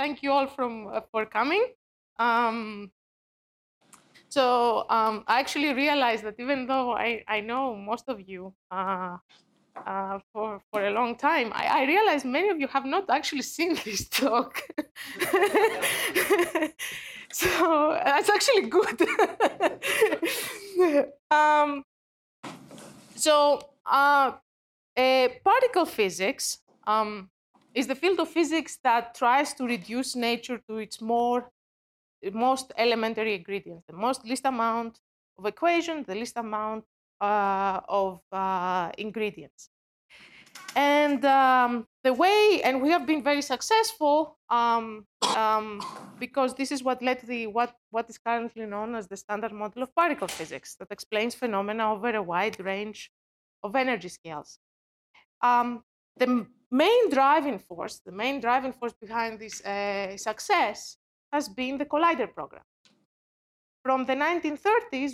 thank you all for coming. Um, I actually realized that even though I know most of you for a long time, I realized many of you have not actually seen this talk. So that's actually good. um, Particle physics is the field of physics that tries to reduce nature to its most elementary ingredients, the most least amount of equation, the least amount of ingredients. And and we have been very successful because this is what led to what is currently known as the Standard Model of particle physics that explains phenomena over a wide range of energy scales. The main driving force behind this success has been the Collider program. From the 1930s,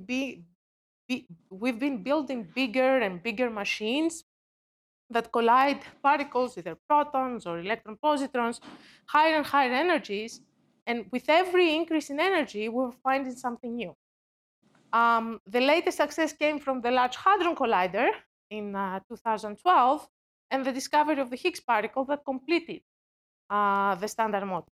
we've been building bigger and bigger machines that collide particles, either protons or electron positrons, higher and higher energies. And with every increase in energy, we're finding something new. The latest success came from the Large Hadron Collider in 2012 and the discovery of the Higgs particle that completed the Standard Model.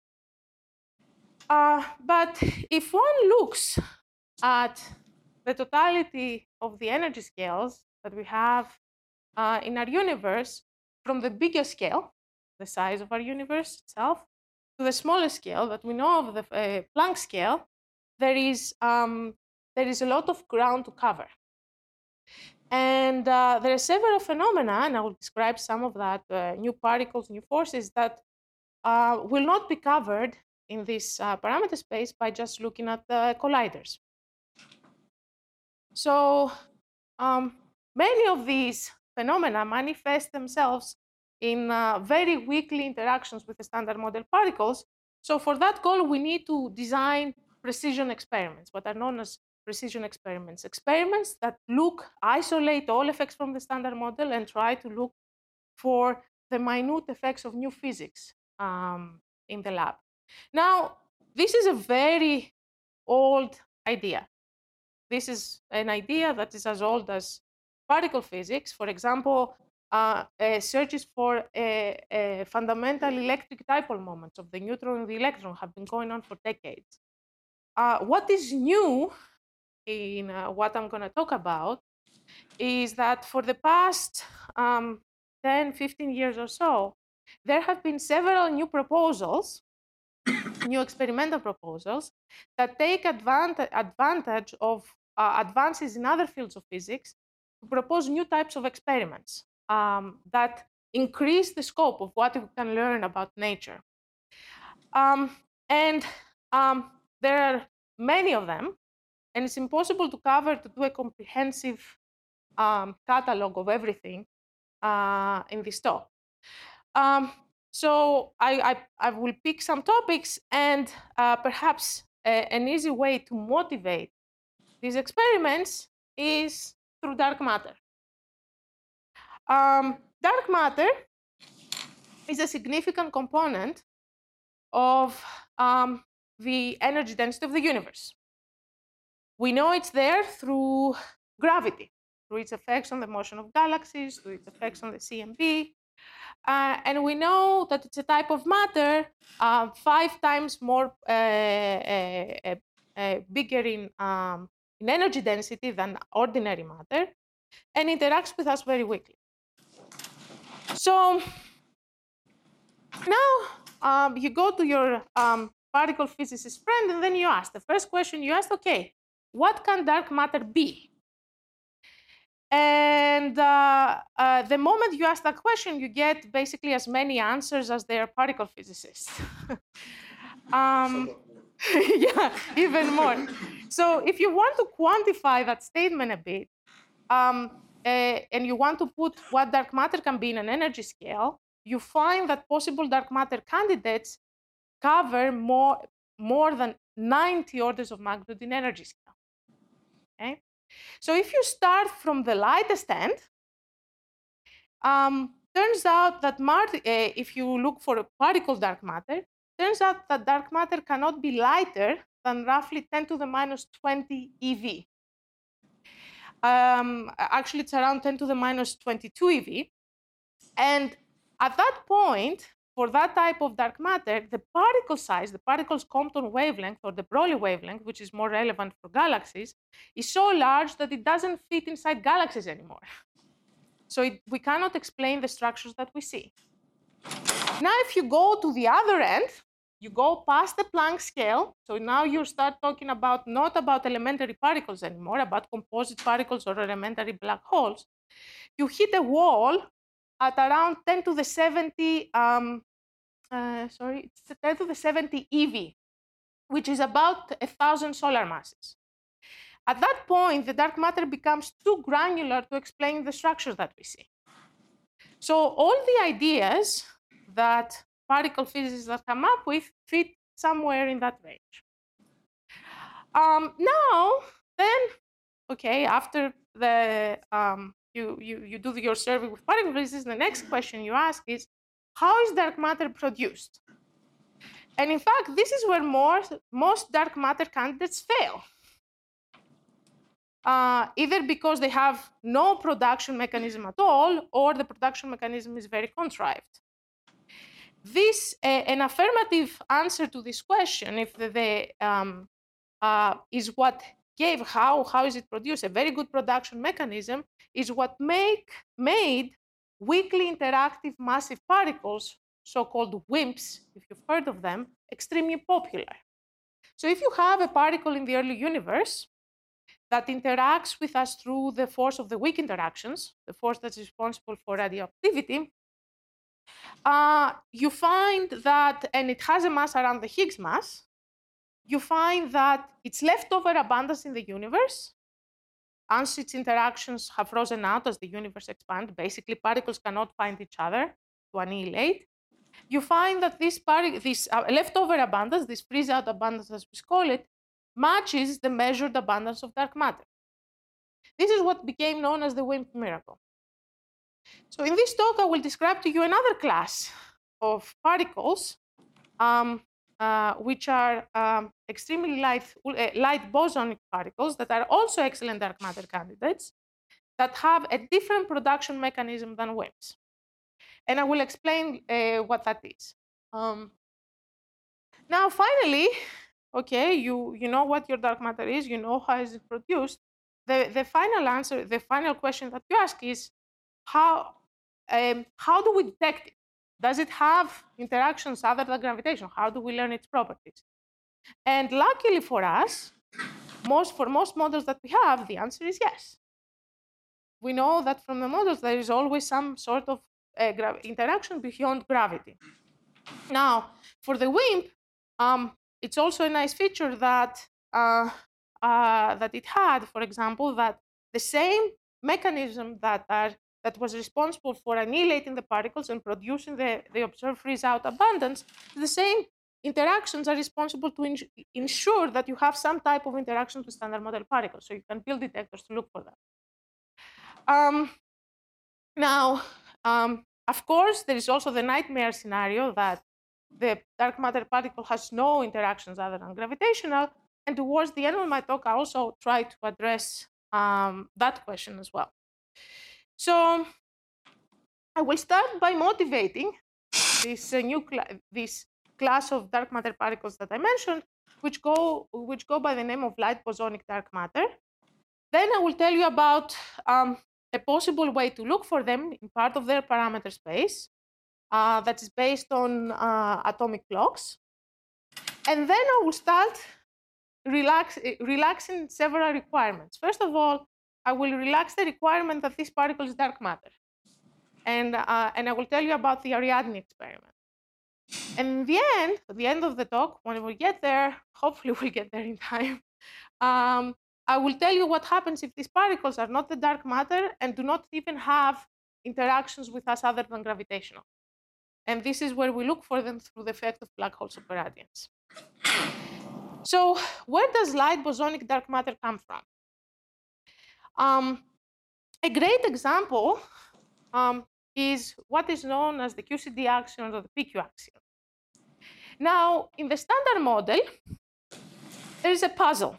But if one looks at the totality of the energy scales that we have in our universe, from the bigger scale, the size of our universe itself, to the smaller scale that we know of, the Planck scale, there is a lot of ground to cover. And there are several phenomena, and I will describe some of that, new particles, new forces, that will not be covered in this parameter space by just looking at the colliders. So many of these phenomena manifest themselves in very weakly interactions with the Standard Model particles. So for that goal, we need to design precision experiments, what are known as precision experiments. Experiments that isolate all effects from the Standard Model and try to look for the minute effects of new physics in the lab. Now, this is a very old idea. This is an idea that is as old as particle physics. For example, searches for fundamental electric dipole moments of the neutron and the electron have been going on for decades. What is new in what I'm going to talk about is that for the past 10, 15 years or so, there have been several new proposals, new experimental proposals, that take advantage of advances in other fields of physics to propose new types of experiments that increase the scope of what we can learn about nature. There are many of them, and it's impossible to do a comprehensive catalog of everything in this talk. So I will pick some topics, and perhaps an easy way to motivate these experiments is through dark matter. Dark matter is a significant component of the energy density of the universe. We know it's there through gravity, through its effects on the motion of galaxies, through its effects on the CMB. And we know that it's a type of matter 5 times more bigger in energy density than ordinary matter, and interacts with us very weakly. So now you go to your particle physicist friend, and then you ask, the first question you ask, okay, what can dark matter be? And the moment you ask that question, you get basically as many answers as their particle physicists. Yeah, even more. So if you want to quantify that statement a bit, and you want to put what dark matter can be in an energy scale, you find that possible dark matter candidates cover more than 90 orders of magnitude in energy scale. Okay? So if you start from the lightest end, turns out that if you look for a particle dark matter, turns out that dark matter cannot be lighter than roughly 10 to the minus 20 eV. Actually, it's around 10 to the minus 22 eV. And at that point, for that type of dark matter, the particle size, the particle's Compton wavelength or de Broglie wavelength, which is more relevant for galaxies, is so large that it doesn't fit inside galaxies anymore. So we cannot explain the structures that we see. Now, if you go to the other end, you go past the Planck scale. So now you start talking about not about elementary particles anymore, about composite particles or elementary black holes. You hit a wall at around 10 to the 70, it's 10 to the 70 eV, which is about 1,000 solar masses. At that point, the dark matter becomes too granular to explain the structure that we see. So all the ideas that particle physicists have come up with fit somewhere in that range. Now, then, okay, after the you do your survey with particle physicists, the next question you ask is, how is dark matter produced? And in fact, this is where most dark matter candidates fail. Either because they have no production mechanism at all, or the production mechanism is very contrived. An affirmative answer to this question, if is what gave how is it produced, a very good production mechanism, is what made weakly interactive massive particles, so-called WIMPs, if you've heard of them, extremely popular. So if you have a particle in the early universe that interacts with us through the force of the weak interactions, the force that's responsible for radioactivity, you find that, and it has a mass around the Higgs mass, you find that its leftover abundance in the universe, once its interactions have frozen out as the universe expands, basically particles cannot find each other to annihilate, you find that this leftover abundance, this freeze-out abundance as we call it, matches the measured abundance of dark matter. This is what became known as the WIMP miracle. So in this talk, I will describe to you another class of particles, which are extremely light bosonic particles that are also excellent dark matter candidates that have a different production mechanism than WIMPs. And I will explain what that is. Now, finally, okay, you know what your dark matter is, you know how is it produced. The final answer, the final question that you ask is, how do we detect it? Does it have interactions other than gravitation? How do we learn its properties? And luckily for us, for most models that we have, the answer is yes. We know that from the models there is always some sort of interaction beyond gravity. Now, for the WIMP, it's also a nice feature that that it had, for example, that the same mechanism that was responsible for annihilating the particles and producing the observed freeze-out abundance, the same interactions are responsible to ensure that you have some type of interaction with standard model particles. So you can build detectors to look for that. Now, of course, there is also the nightmare scenario that the dark matter particle has no interactions other than gravitational. And towards the end of my talk, I also try to address that question as well. So I will start by motivating this this class of dark matter particles that I mentioned, which go by the name of light bosonic dark matter. Then I will tell you about a possible way to look for them in part of their parameter space that is based on atomic clocks. And then I will start relaxing several requirements. First of all, I will relax the requirement that this particle is dark matter. And I will tell you about the Ariadne experiment. And in the end, at the end of the talk, when we get there, hopefully we'll get there in time, I will tell you what happens if these particles are not the dark matter and do not even have interactions with us other than gravitational. And this is where we look for them through the effect of black hole superradiance. So where does light bosonic dark matter come from? A great example is what is known as the QCD axion or the PQ axion. Now, in the standard model, there is a puzzle.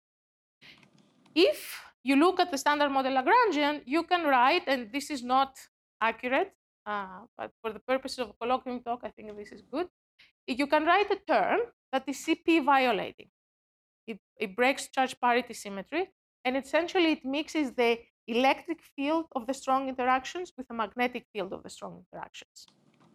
If you look at the standard model Lagrangian, you can write, and this is not accurate, but for the purposes of a colloquium talk, I think this is good. You can write a term that is CP violating. It breaks charge parity symmetry, and essentially it mixes the electric field of the strong interactions with the magnetic field of the strong interactions.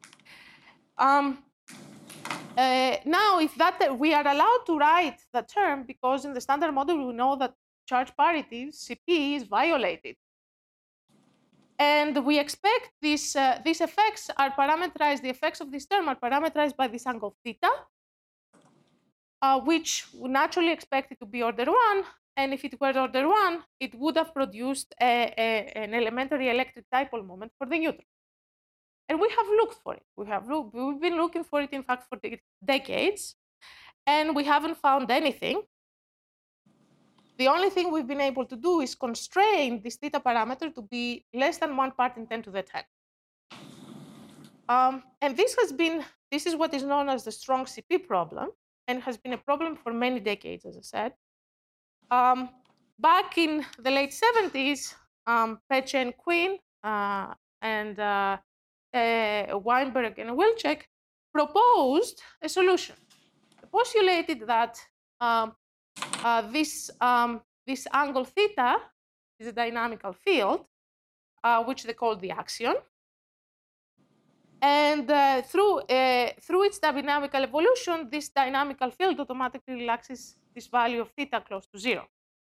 Now, if that we are allowed to write the term, because in the standard model we know that charge parity, CP, is violated. And we expect these effects are parameterized, the effects of this term are parameterized by this angle theta, which we naturally expect it to be order 1. And if it were order 1, it would have produced an elementary electric dipole moment for the neutron. And we have looked for it. We've been looking for it, in fact, for decades, and we haven't found anything. The only thing we've been able to do is constrain this theta parameter to be less than 1 part in 10 to the 10. And this is what is known as the strong CP problem, and has been a problem for many decades, as I said. Back in the late 70s, Peche and Quinn and Weinberg and Wilczek proposed a solution. They postulated that this angle theta is a dynamical field, which they called the axion. And through its dynamical evolution, this dynamical field automatically relaxes this value of theta close to 0.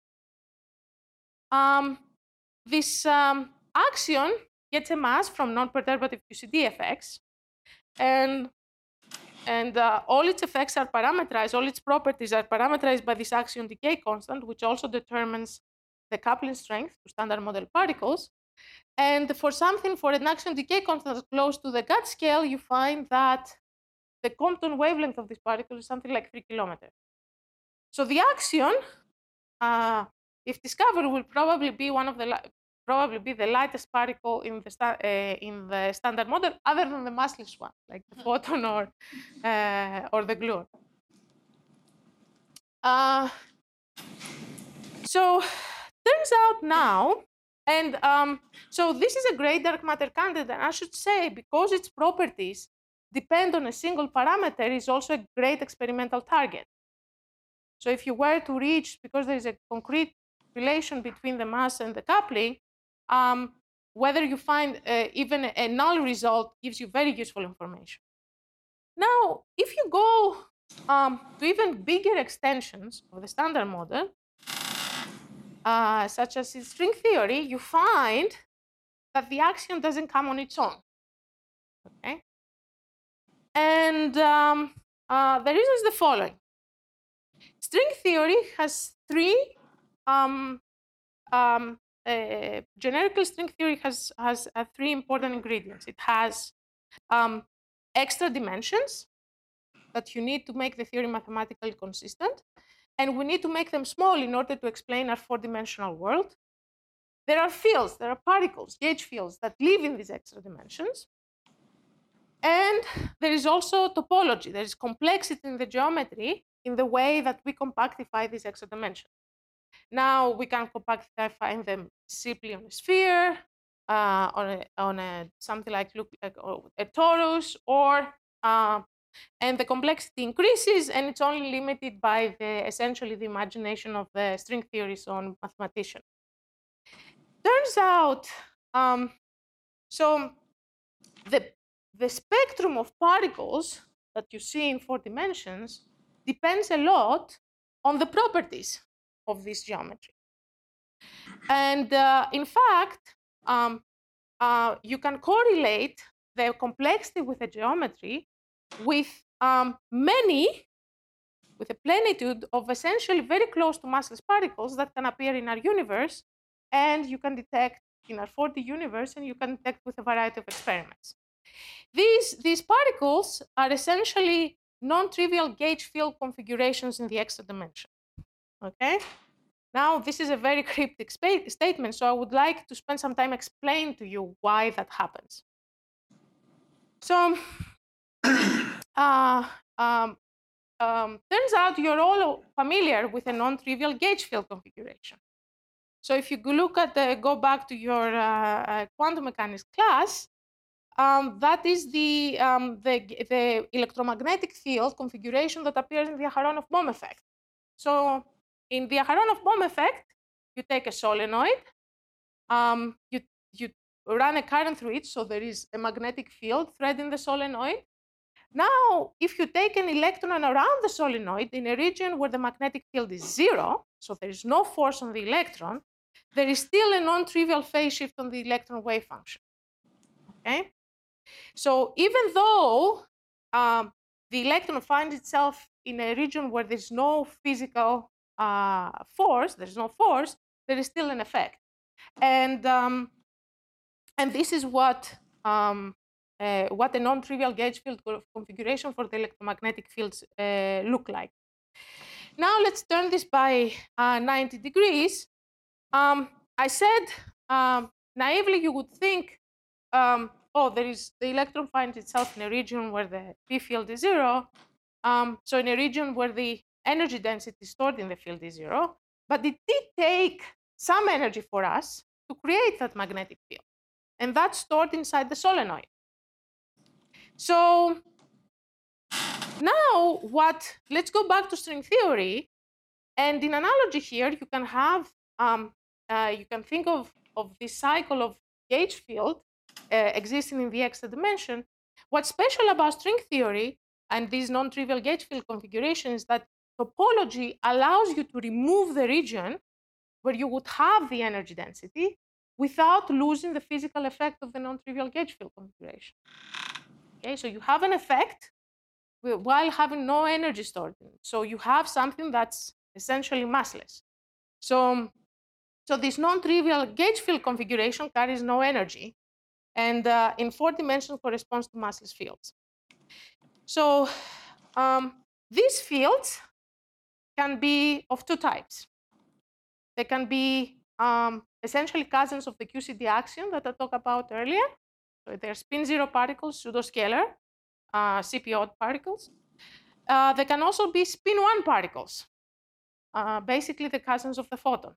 This axion gets a mass from non-perturbative QCD effects, and all its effects are parameterized, all its properties are parameterized by this axion decay constant, which also determines the coupling strength to standard model particles. And for an axion decay constant close to the GATT scale, you find that the Compton wavelength of this particle is something like 3 kilometers. So the axion, if discovered, will probably be the lightest particle in the standard model, other than the massless one, like the photon or the gluon. So turns out now, and so this is a great dark matter candidate, and I should say, because its properties depend on a single parameter, is also a great experimental target. So if you were to reach, because there is a concrete relation between the mass and the coupling, whether you find even a null result gives you very useful information. Now, if you go to even bigger extensions of the standard model, such as in string theory, you find that the axion doesn't come on its own. Okay? And the reason is the following. String theory has three generically, string theory has three important ingredients. It has extra dimensions that you need to make the theory mathematically consistent, and we need to make them small in order to explain our four-dimensional world. There are fields, there are particles, gauge fields, that live in these extra dimensions. And there is also topology. There is complexity in the geometry in the way that we compactify these extra dimensions. Now we can compactify them simply on a sphere, on a something like a torus, or and the complexity increases, and it's only limited by essentially the imagination of the string theories on mathematicians. Turns out, so the spectrum of particles that you see in 4 dimensions depends a lot on the properties of this geometry. And in fact, you can correlate the complexity with the geometry with with a plenitude of essentially very close to massless particles that can appear in our universe, and you can detect in our 4D universe, and you can detect with a variety of experiments. These particles are essentially non-trivial gauge field configurations in the extra dimension. Okay? Now, this is a very cryptic statement, so I would like to spend some time explaining to you why that happens. So, uh, um, turns out you're all familiar with a non-trivial gauge field configuration. So if you look at go back to your quantum mechanics class, that is the electromagnetic field configuration that appears in the Aharonov-Bohm effect. So in the Aharonov-Bohm effect, you take a solenoid, you run a current through it, so there is a magnetic field threading the solenoid. Now, if you take an electron around the solenoid in a region where the magnetic field is 0, so there is no force on the electron, there is still a non-trivial phase shift on the electron wave function. Okay? So even though the electron finds itself in a region where there's no physical force, there is still an effect. And this is what a non-trivial gauge field configuration for the electromagnetic fields look like. Now let's turn this by 90 degrees. I said naively you would think, oh, the electron finds itself in a region where the P field is 0. So in a region where the energy density stored in the field is 0. But it did take some energy for us to create that magnetic field. And that's stored inside the solenoid. So now let's go back to string theory. And in analogy here, you can have, you can think of this cycle of gauge field existing in the extra dimension. What's special about string theory and these non-trivial gauge field configurations is that topology allows you to remove the region where you would have the energy density without losing the physical effect of the non-trivial gauge field configuration. Okay, so you have an effect while having no energy stored in it. So you have something that's essentially massless. So this non-trivial gauge field configuration carries no energy, and in 4 dimensions corresponds to massless fields. So these fields can be of 2 types. They can be essentially cousins of the QCD axion that I talked about earlier. So they're spin 0 particles, pseudoscalar, CP odd particles. They can also be spin 1 particles, basically the cousins of the photon.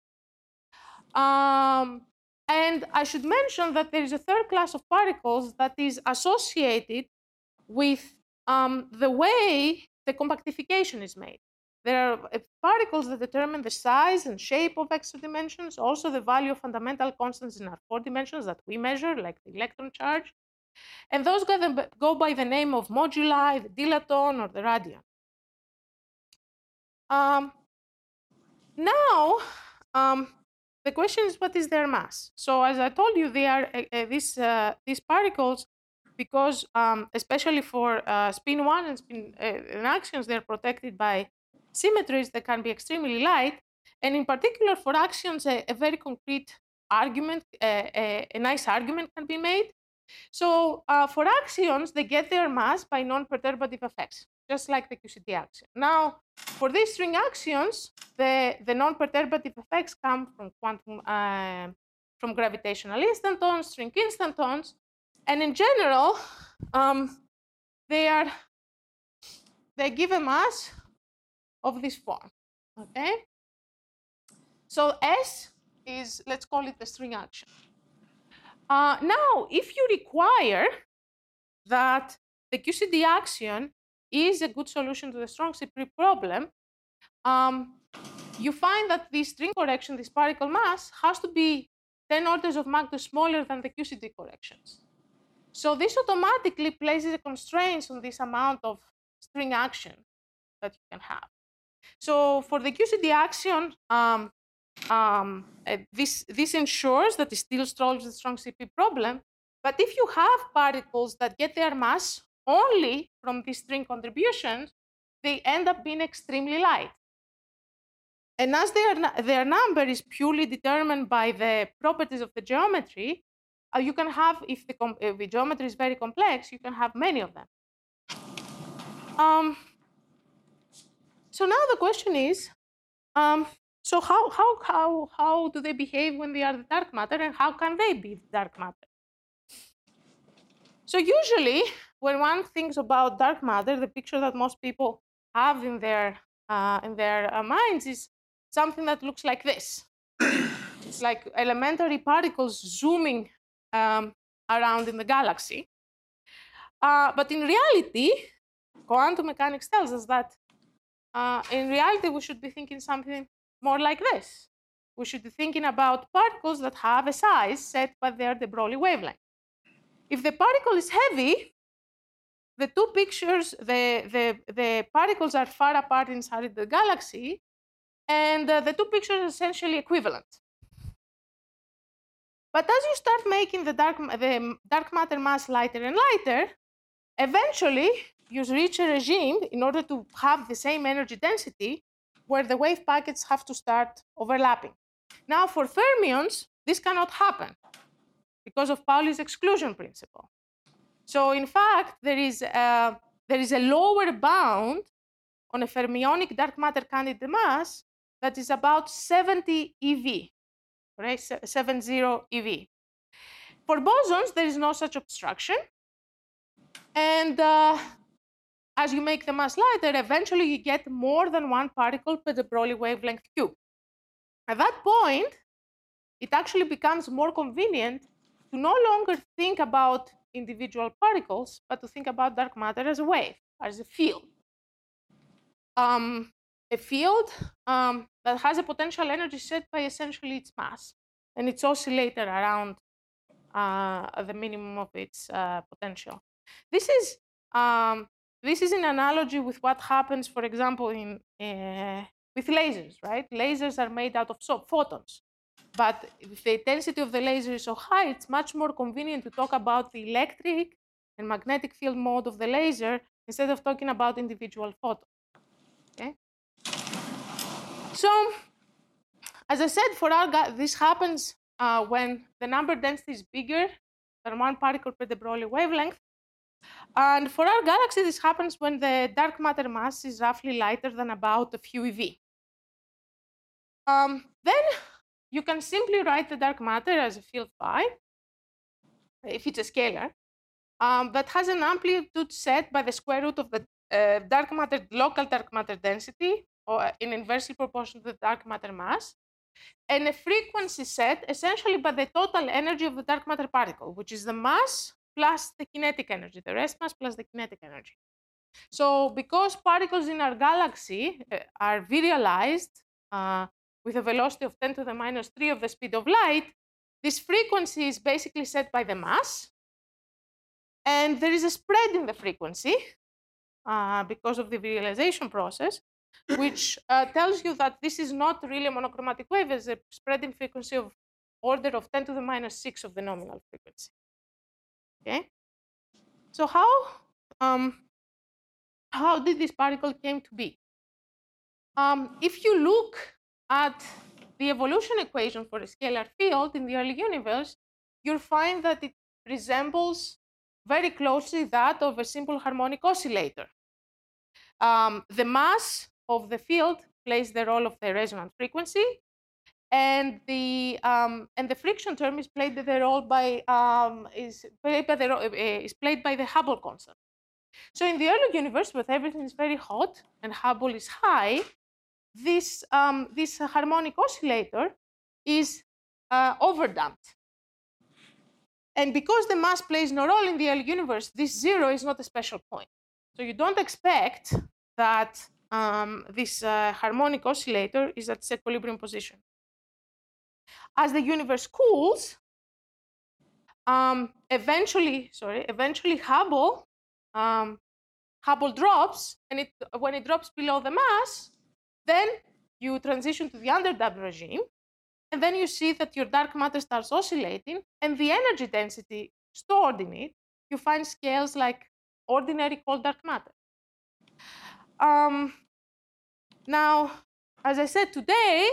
And I should mention that there is a third class of particles that is associated with the way the compactification is made. There are particles that determine the size and shape of extra dimensions, also the value of fundamental constants in our 4 dimensions that we measure, like the electron charge. And those go by the name of moduli, the dilaton, or the radion. Now, the question is, what is their mass? So as I told you, they are these particles, because especially for spin 1 and spin axions, they're protected by symmetries that can be extremely light. And in particular, for axions, a very concrete argument, a nice argument can be made. So for axions, they get their mass by non-perturbative effects, just like the QCD axion. Now, for these string axions, the non-perturbative effects come from quantum, from gravitational instantons, string instantons, and in general, they give a mass of this form. Okay. So S is, let's call it the string axion. Now, if you require that the QCD axion is a good solution to the strong CP problem, you find that the string correction, this particle mass, has to be 10 orders of magnitude smaller than the QCD corrections. So this automatically places a constraint on this amount of string action that you can have. So for the QCD axion, this ensures that it still solves the strong CP problem. But if you have particles that get their mass only from these string contributions, they end up being extremely light. And as their number is purely determined by the properties of the geometry, you can have, if the geometry is very complex, you can have many of them. So now the question is, so how do they behave when they are the dark matter, and how can they be dark matter? So usually when one thinks about dark matter, the picture that most people have in their minds is something that looks like this. It's like elementary particles zooming around in the galaxy. But in reality, quantum mechanics tells us that in reality, we should be thinking something more like this. We should be thinking about particles that have a size set by their de Broglie wavelength. If the particle is heavy, the two pictures, the particles are far apart inside the galaxy, and the two pictures are essentially equivalent. But as you start making the dark matter mass lighter and lighter, eventually you reach a regime in order to have the same energy density where the wave packets have to start overlapping. Now, for fermions, this cannot happen because of Pauli's exclusion principle. So, in fact, there is a lower bound on a fermionic dark matter candidate mass that is about 70 eV, right? 70 eV. For bosons, there is no such obstruction. And as you make the mass lighter, eventually you get more than one particle per de Broglie wavelength cube. At that point, it actually becomes more convenient to no longer think about individual particles, but to think about dark matter as a wave, as a field. A field that has a potential energy set by essentially its mass and its oscillator around the minimum of its potential. This is in analogy with what happens, for example, with lasers, right? Lasers are made out of photons. But if the intensity of the laser is so high, it's much more convenient to talk about the electric and magnetic field mode of the laser instead of talking about individual photons. Okay? So, as I said, for our this happens when the number density is bigger than one particle per de Broglie wavelength. And for our galaxy, this happens when the dark matter mass is roughly lighter than about a few eV. Then you can simply write the dark matter as a field phi, if it's a scalar, that has an amplitude set by the square root of the local dark matter density, or in inversely proportion to the dark matter mass, and a frequency set essentially by the total energy of the dark matter particle, which is the mass plus the kinetic energy, the rest mass plus the kinetic energy. So because particles in our galaxy are virialized with a velocity of 10 to the minus 3 of the speed of light, this frequency is basically set by the mass. And there is a spread in the frequency because of the virialization process, which tells you that this is not really a monochromatic wave. There's a spread in frequency of order of 10 to the minus 6 of the nominal frequency. Okay? So how did this particle came to be? If you look at the evolution equation for a scalar field in the early universe, you'll find that it resembles very closely that of a simple harmonic oscillator. The mass of the field plays the role of the resonant frequency, and the friction term is played by the Hubble constant. So in the early universe, where everything is very hot and Hubble is high, this harmonic oscillator is overdamped. And because the mass plays no role in the early universe, this zero is not a special point. So you don't expect that this harmonic oscillator is at its equilibrium position. As the universe cools, eventually Hubble drops, and when it drops below the mass, then you transition to the underdamped regime, and then you see that your dark matter starts oscillating, and the energy density stored in it, you find scales like ordinary cold dark matter. Now, as I said today,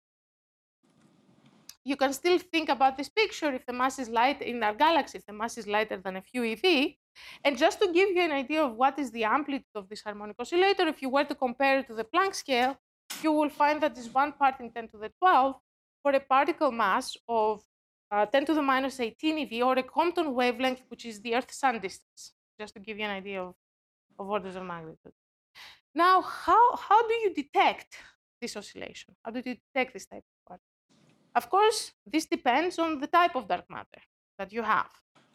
you can still think about this picture if the mass is light in our galaxy, if the mass is lighter than a few eV. And just to give you an idea of what is the amplitude of this harmonic oscillator, if you were to compare it to the Planck scale, you will find that it's 1 part in 10 to the 12 for a particle mass of 10 to the minus 18 eV, or a Compton wavelength, which is the Earth-Sun distance. just to give you an idea of orders of magnitude. Now, how do you detect this oscillation? How do you detect this type of particle? Of course, this depends on the type of dark matter that you have.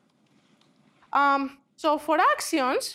So for axions,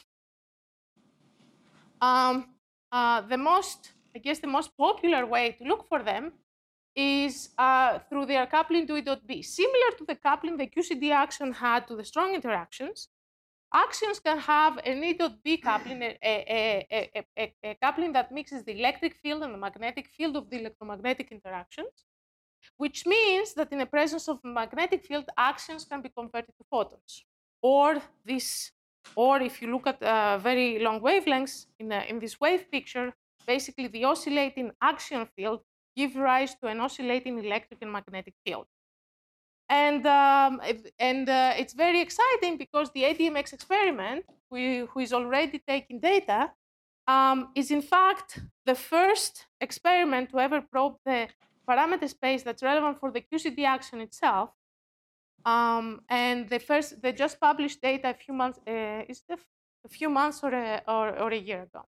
the most popular way to look for them is through their coupling to E.B. Similar to the coupling the QCD axion had to the strong interactions, axions can have an E.B coupling, a coupling that mixes the electric field and the magnetic field of the electromagnetic interactions, which means that in the presence of magnetic field, axions can be converted to photons. Or if you look at very long wavelengths in this wave picture, basically the oscillating axion field gives rise to an oscillating electric and magnetic field. And it's very exciting because the ADMX experiment, who is already taking data, is in fact the first experiment to ever probe the parameter space that's relevant for the QCD axion itself. And they just published data a few months, a few months or a year ago.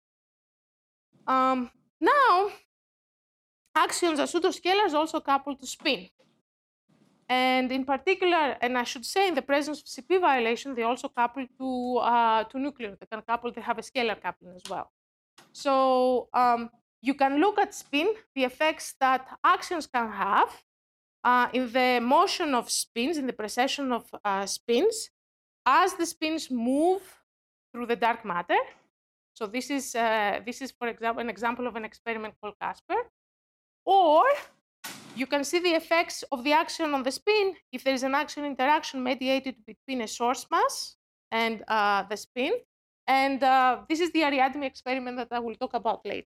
Now, axions are pseudoscalars also coupled to spin. And in particular, and I should say in the presence of CP violation, they also couple to nuclear. They can couple, they have a scalar coupling as well. So you can look at spin, the effects that axions can have in the motion of spins, in the precession of spins, as the spins move through the dark matter. So this is for example, an example of an experiment called Casper. Or you can see the effects of the axion on the spin if there is an axion interaction mediated between a source mass and the spin. And this is the Ariadne experiment that I will talk about later.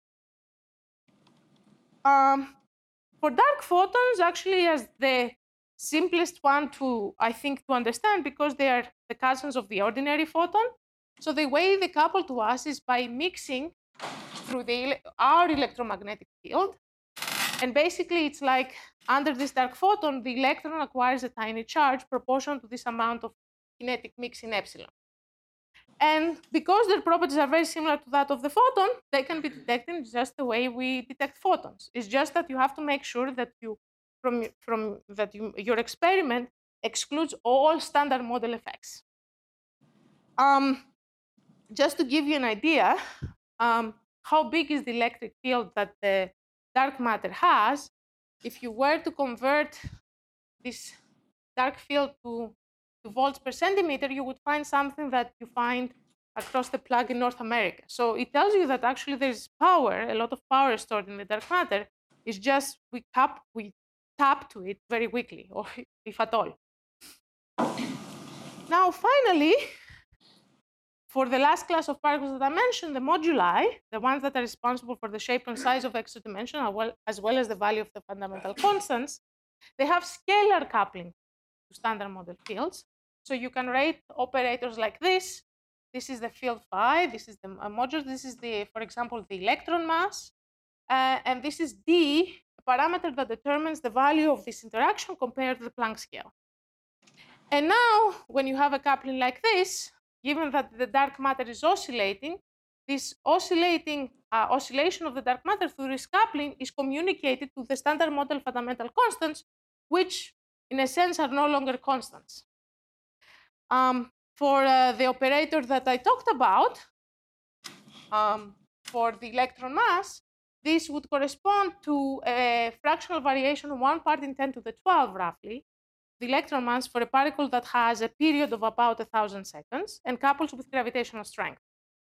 For dark photons, actually, as the simplest one to understand, because they are the cousins of the ordinary photon. So the way they couple to us is by mixing through our electromagnetic field. And basically, it's like under this dark photon, the electron acquires a tiny charge proportional to this amount of kinetic mix in epsilon. And because their properties are very similar to that of the photon, they can be detected just the way we detect photons. It's just that you have to make sure that your experiment excludes all standard model effects. Just to give you an idea, how big is the electric field that the dark matter has? If you were to convert this dark field to volts per centimeter, you would find something that you find across the plug in North America. So it tells you that actually there's power, a lot of power stored in the dark matter. It's just we tap to it very weakly, or if at all. Now, finally, for the last class of particles that I mentioned, the moduli, the ones that are responsible for the shape and size of extra dimension, as well as the value of the fundamental constants, they have scalar coupling to standard model fields. So you can write operators like this. This is the field phi. This is the modulus. This is for example, the electron mass. And this is D, a parameter that determines the value of this interaction compared to the Planck scale. And now, when you have a coupling like this, given that the dark matter is oscillating, this oscillation of the dark matter through this coupling is communicated to the standard model fundamental constants, which in a sense are no longer constants. For the operator that I talked about, for the electron mass, this would correspond to a fractional variation of 1 part in 10 to the 12, roughly, the electron mass for a particle that has a period of about 1,000 seconds and couples with gravitational strength.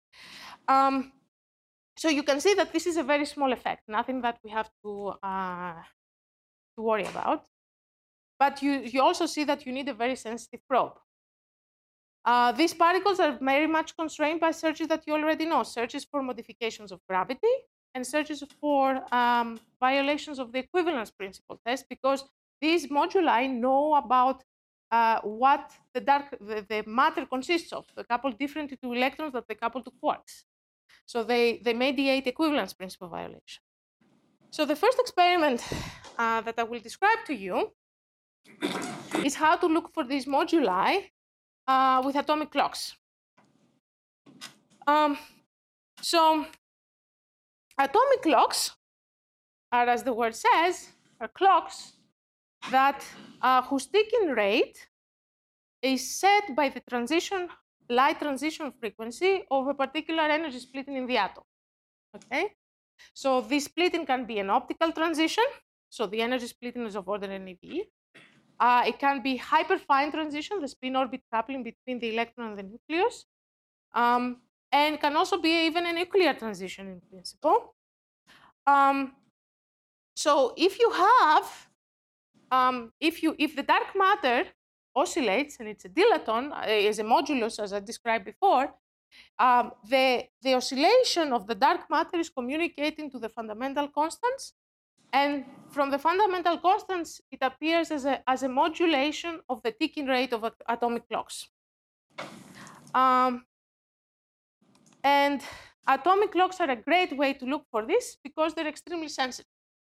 So you can see that this is a very small effect, nothing that we have to worry about. But you also see that you need a very sensitive probe. These particles are very much constrained by searches that you already know, searches for modifications of gravity and searches for violations of the equivalence principle test, because these moduli know about what the matter consists of. They couple differently to electrons that they couple to quarks. So they mediate equivalence principle violation. So the first experiment that I will describe to you is how to look for these moduli with atomic clocks. So atomic clocks are, as the word says, are clocks that whose ticking rate is set by the light transition frequency of a particular energy splitting in the atom. Okay, so this splitting can be an optical transition, so the energy splitting is of order NeV. It can be hyperfine transition, the spin-orbit coupling between the electron and the nucleus, and can also be even a nuclear transition in principle. So if you have, if the dark matter oscillates and it's a dilaton, is a modulus as I described before, the oscillation of the dark matter is communicating to the fundamental constants, and from the fundamental constants, it appears as a modulation of the ticking rate of atomic clocks. And atomic clocks are a great way to look for this because they're extremely sensitive.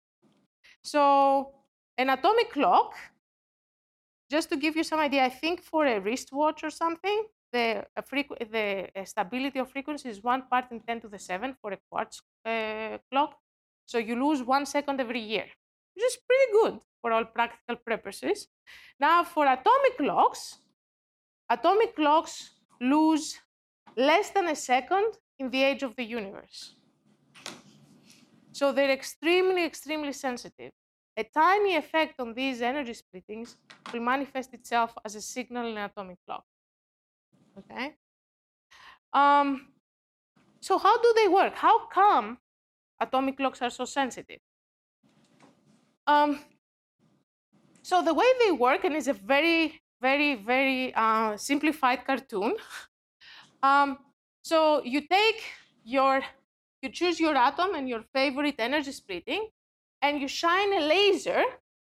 So an atomic clock, just to give you some idea, I think for a wristwatch or something, the stability of frequency is 1 part in 10 to the 7 for a quartz clock. So you lose 1 second every year, which is pretty good for all practical purposes. Now for atomic clocks lose less than a second in the age of the universe. So they're extremely, extremely sensitive. A tiny effect on these energy splittings will manifest itself as a signal in an atomic clock. Okay. So how do they work? How come atomic clocks are so sensitive? So the way they work, and it's a very, very, very simplified cartoon. So you choose your atom and your favorite energy splitting, and you shine a laser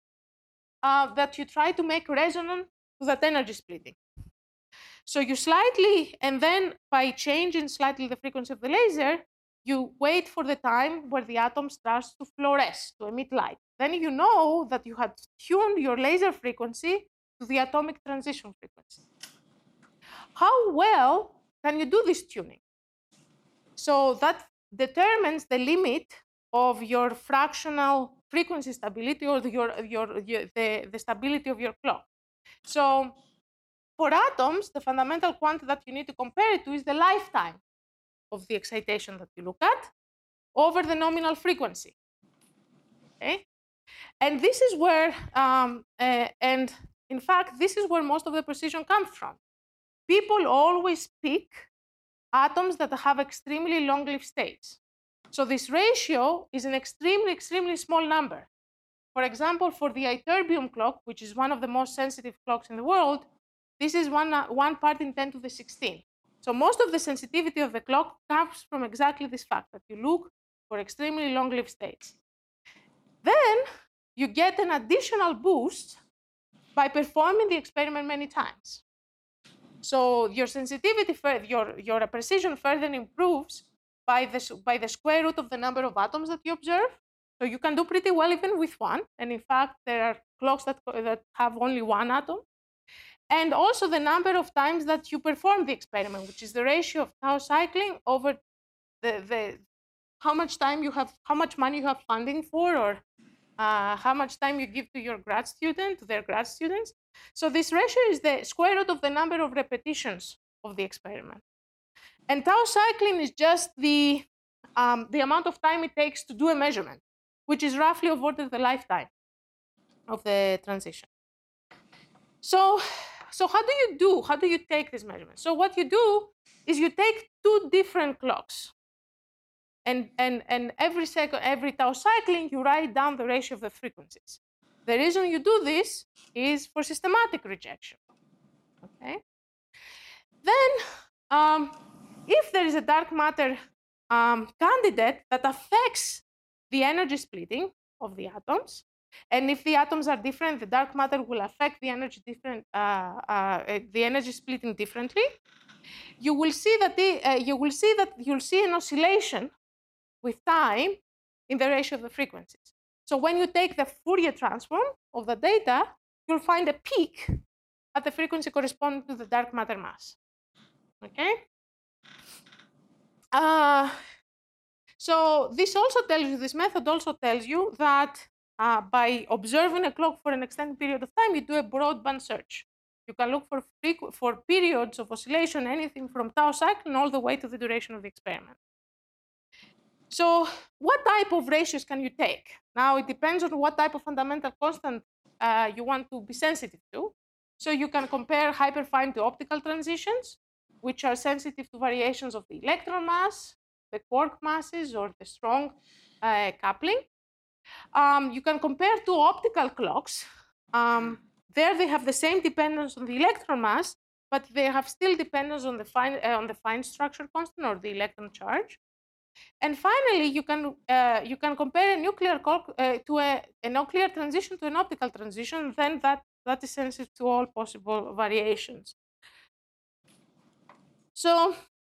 that you try to make resonant to that energy splitting. So you slightly, and then by changing slightly the frequency of the laser, you wait for the time where the atom starts to fluoresce, to emit light. Then you know that you had tuned your laser frequency to the atomic transition frequency. How well can you do this tuning? So that determines the limit of your fractional frequency stability or the stability of your clock. So for atoms, the fundamental quantity that you need to compare it to is the lifetime of the excitation that you look at over the nominal frequency. Okay? And this is where, and in fact, this is where most of the precision comes from. People always pick atoms that have extremely long-lived states. So this ratio is an extremely, extremely small number. For example, for the ytterbium clock, which is one of the most sensitive clocks in the world, this is 1 part in 10 to the 16. So most of the sensitivity of the clock comes from exactly this fact, that you look for extremely long-lived states. Then you get an additional boost by performing the experiment many times. So your sensitivity, your precision further improves by the square root of the number of atoms that you observe. So you can do pretty well even with one. And in fact, there are clocks that have only one atom. And also the number of times that you perform the experiment, which is the ratio of tau cycling over how much time you have, how much money you have funding for, or how much time you give to your grad student, to their grad students. So this ratio is the square root of the number of repetitions of the experiment. And tau cycling is just the amount of time it takes to do a measurement, which is roughly of order the lifetime of the transition. So how do you take this measurement? So what you do is you take 2 different clocks. And every tau cycling, you write down the ratio of the frequencies. The reason you do this is for systematic rejection. Okay. Then, if there is a dark matter candidate that affects the energy splitting of the atoms, and if the atoms are different, the dark matter will affect the energy splitting differently. You'll see an oscillation with time in the ratio of the frequencies. So when you take the Fourier transform of the data, you'll find a peak at the frequency corresponding to the dark matter mass. Okay? So this also tells you, this method also tells you that by observing a clock for an extended period of time, you do a broadband search. You can look for periods of oscillation, anything from tau cycling all the way to the duration of the experiment. So what type of ratios can you take? Now it depends on what type of fundamental constant you want to be sensitive to. So you can compare hyperfine to optical transitions, which are sensitive to variations of the electron mass, the quark masses, or the strong coupling. You can compare two optical clocks. There they have the same dependence on the electron mass, but they have still dependence on the fine structure constant or the electron charge. And finally, you can compare a nuclear clock to a nuclear transition to an optical transition. Then that is sensitive to all possible variations. So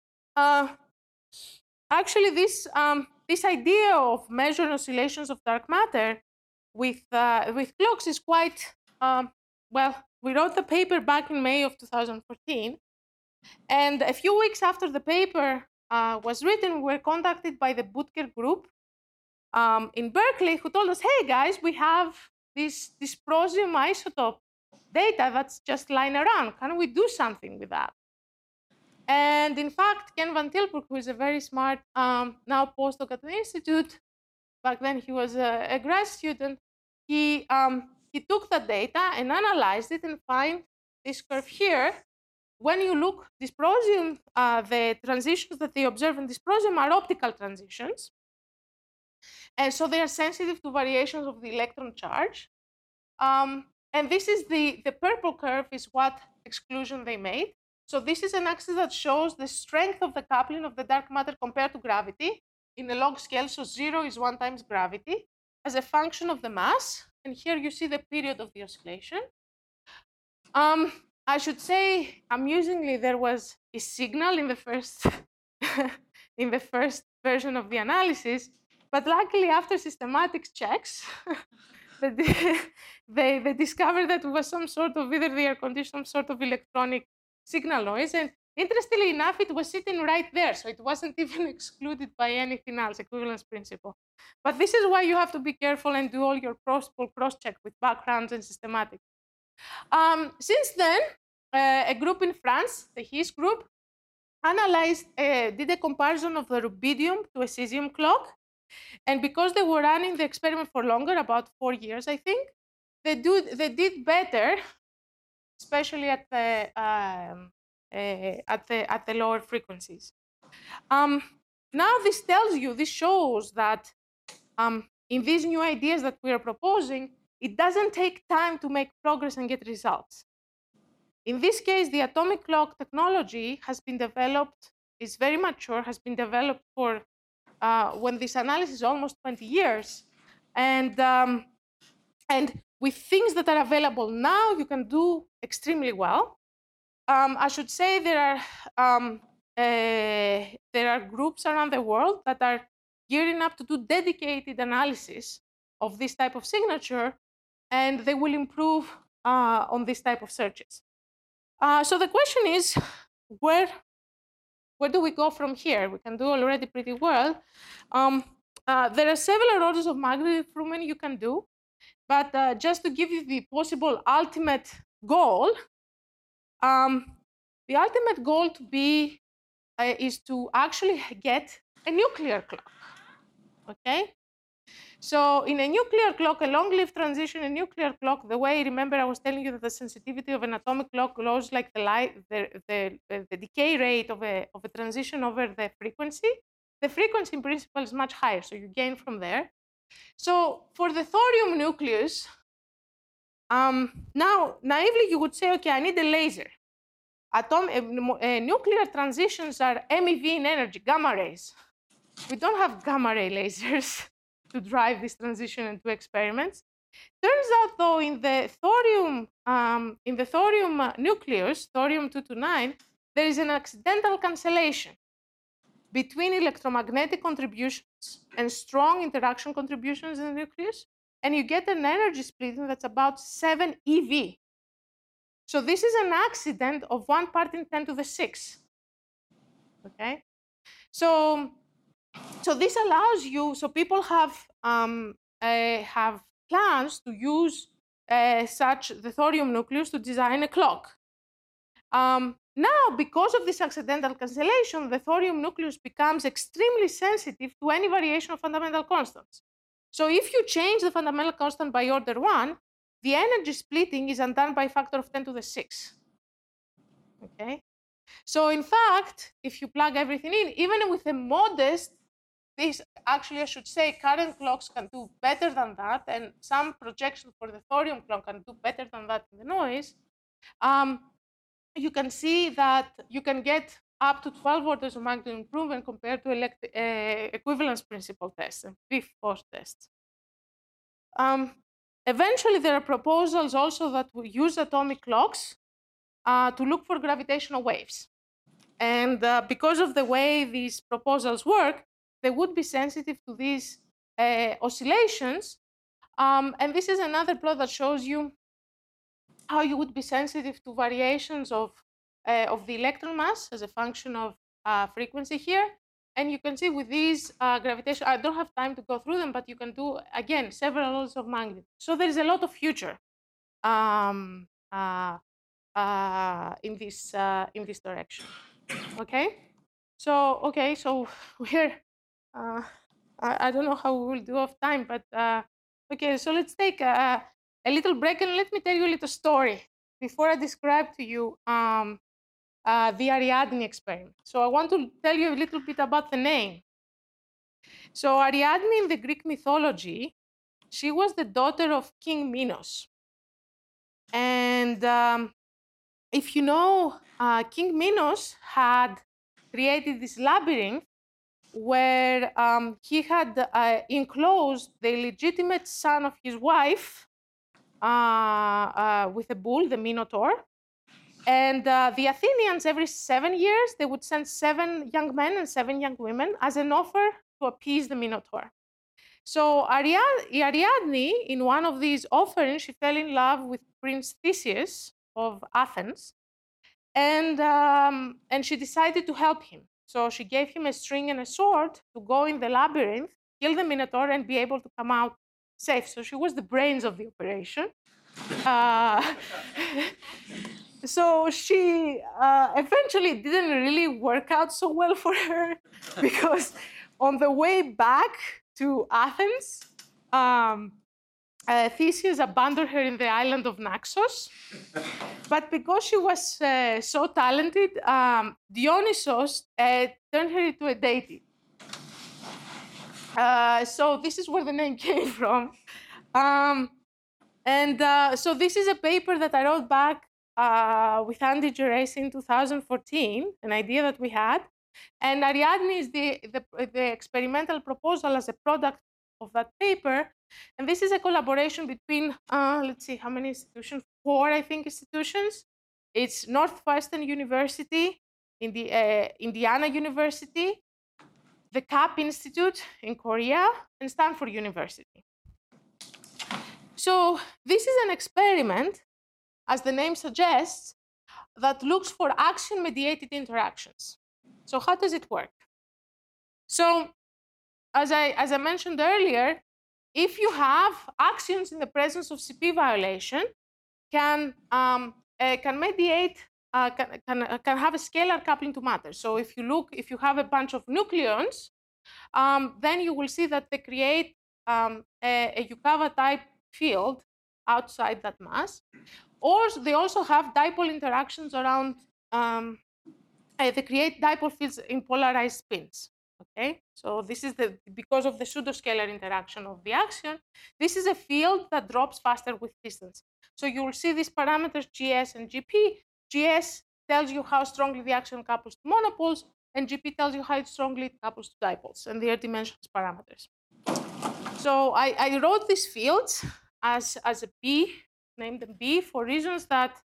actually, this idea of measuring oscillations of dark matter with clocks is quite well. We wrote the paper back in May of 2014, and a few weeks after the paper was written, we were contacted by the Butker group in Berkeley, who told us, "Hey guys, we have this dysprosium isotope data that's just lying around. Can we do something with that?" And in fact, Ken Van Tilburg, who is a very smart now postdoc at the institute, back then he was a grad student, he took the data and analyzed it and find this curve here. When you look dysprosium, the transitions that they observe in dysprosium are optical transitions. And so they are sensitive to variations of the electron charge. And this is the purple curve is what exclusion they made. So this is an axis that shows the strength of the coupling of the dark matter compared to gravity in a log scale. So 0 is 1 times gravity as a function of the mass. And here you see the period of the oscillation. I should say, amusingly, there was a signal in the first in the first version of the analysis, but luckily, after systematic checks, they discovered that it was some sort of either the air conditioned, some sort of electronic signal noise. And interestingly enough, it was sitting right there, so it wasn't even excluded by anything else, equivalence principle. But this is why you have to be careful and do all your cross-check with backgrounds and systematic. Since then, a group in France, the HIS group, did a comparison of the rubidium to a cesium clock. And because they were running the experiment for longer, about 4 years, I think, they did better, especially at the lower frequencies. Now this shows that in these new ideas that we are proposing, it doesn't take time to make progress and get results. In this case, the atomic clock technology has been developed, is very mature, has been developed for when this analysis is almost 20 years. And with things that are available now, you can do extremely well. I should say there are groups around the world that are gearing up to do dedicated analysis of this type of signature, and they will improve on this type of searches. So the question is, where do we go from here? We can do already pretty well. There are several orders of magnitude improvement you can do, but just to give you the possible ultimate goal, the ultimate goal is to actually get a nuclear clock. Okay. So in a nuclear clock, a long-lived transition, a nuclear clock, the way, remember I was telling you that the sensitivity of an atomic clock goes like the decay rate of a transition over the frequency. The frequency in principle is much higher, so you gain from there. So for the thorium nucleus, now naively you would say, okay, I need a laser. Nuclear transitions are MEV in energy, gamma rays. We don't have gamma ray lasers to drive this transition into experiments. Turns out, though, in the thorium nucleus, thorium-229, there is an accidental cancellation between electromagnetic contributions and strong interaction contributions in the nucleus, and you get an energy splitting that's about 7 eV. So this is an accident of 1 part in 10 to the 6. Okay. So, this allows you. So people have plans to use such the thorium nucleus to design a clock. Now, because of this accidental cancellation, the thorium nucleus becomes extremely sensitive to any variation of fundamental constants. So if you change the fundamental constant by order 1, the energy splitting is undone by a factor of 10 to the 6. Okay? So in fact, if you plug everything in, even with a modest, this actually I should say current clocks can do better than that, and some projection for the thorium clock can do better than that in the noise. You can see that you can get up to 12 orders of magnitude improvement compared to equivalence principle tests and pre-post tests. Eventually, there are proposals also that will use atomic clocks to look for gravitational waves. And because of the way these proposals work, they would be sensitive to these oscillations. And this is another plot that shows you how you would be sensitive to variations of the electron mass as a function of frequency here. And you can see with these gravitation, I don't have time to go through them, but you can do, again, several orders of magnitude. So there is a lot of future in this direction. Okay? So, we're, I don't know how we will do off time, but okay, so let's take a little break and let me tell you a little story before I describe to you the Ariadne experiment. So I want to tell you a little bit about the name. So Ariadne in the Greek mythology, she was the daughter of King Minos. And if you know, King Minos had created this labyrinth where he had enclosed the illegitimate son of his wife with a bull, the Minotaur. And the Athenians, every 7 years, they would send 7 young men and 7 young women as an offer to appease the Minotaur. So Ariadne, in one of these offerings, she fell in love with Prince Theseus of Athens, and she decided to help him. So she gave him a string and a sword to go in the labyrinth, kill the Minotaur, and be able to come out safe. So she was the brains of the operation. So she eventually didn't really work out so well for her because on the way back to Athens, Theseus abandoned her in the island of Naxos. But because she was so talented, Dionysos turned her into a deity. So this is where the name came from. So this is a paper that I wrote back with Andy Geraci in 2014, an idea that we had. And Ariadne is the experimental proposal as a product of that paper. And this is a collaboration between, let's see, how many institutions? 4, I think, institutions. It's Northwestern University, Indiana University, the CAP Institute in Korea, and Stanford University. So this is an experiment, as the name suggests, that looks for axion-mediated interactions. So how does it work? So as I mentioned earlier, if you have axions in the presence of CP violation, can mediate, can have a scalar coupling to matter. So if you have a bunch of nucleons, then you will see that they create a Yukawa type field outside that mass. Or they also have dipole interactions around, they create dipole fields in polarized spins. Okay, so this is because of the pseudoscalar interaction of the axion, this is a field that drops faster with distance. So you will see these parameters GS and GP. GS tells you how strongly the axion couples to monopoles, and GP tells you how strongly it couples to dipoles, and their dimensions parameters. So I wrote these fields as a B, named them B for reasons that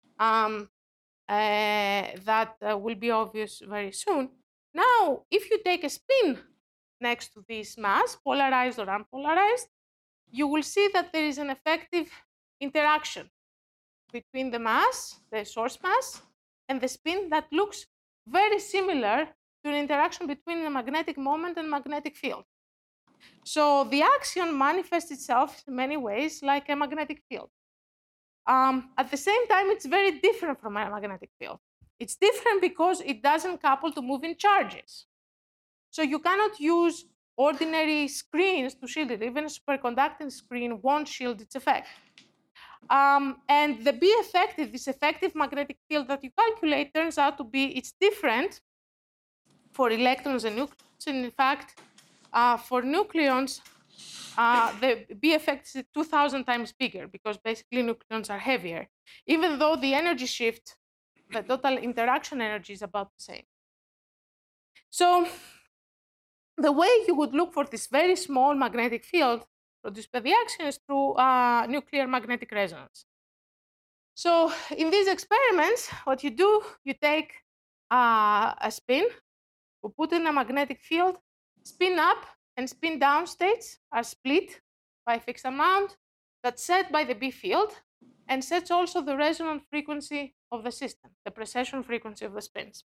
will be obvious very soon. Now, if you take a spin next to this mass, polarized or unpolarized, you will see that there is an effective interaction between the mass, the source mass, and the spin that looks very similar to an interaction between a magnetic moment and magnetic field. So the axion manifests itself in many ways like a magnetic field. At the same time, it's very different from a magnetic field. It's different because it doesn't couple to moving charges. So you cannot use ordinary screens to shield it. Even a superconducting screen won't shield its effect. And the B effective, this effective magnetic field that you calculate, turns out to be, it's different for electrons and nucleons. And in fact, for nucleons, the B effect is 2,000 times bigger because basically nucleons are heavier, even though the energy shift, the total interaction energy is about the same. So the way you would look for this very small magnetic field produced by the axion is through nuclear magnetic resonance. So in these experiments, what you do, you take a spin, you put in a magnetic field, spin up and spin down states are split by a fixed amount that's set by the B field and sets also the resonant frequency of the system, the precession frequency of the spins.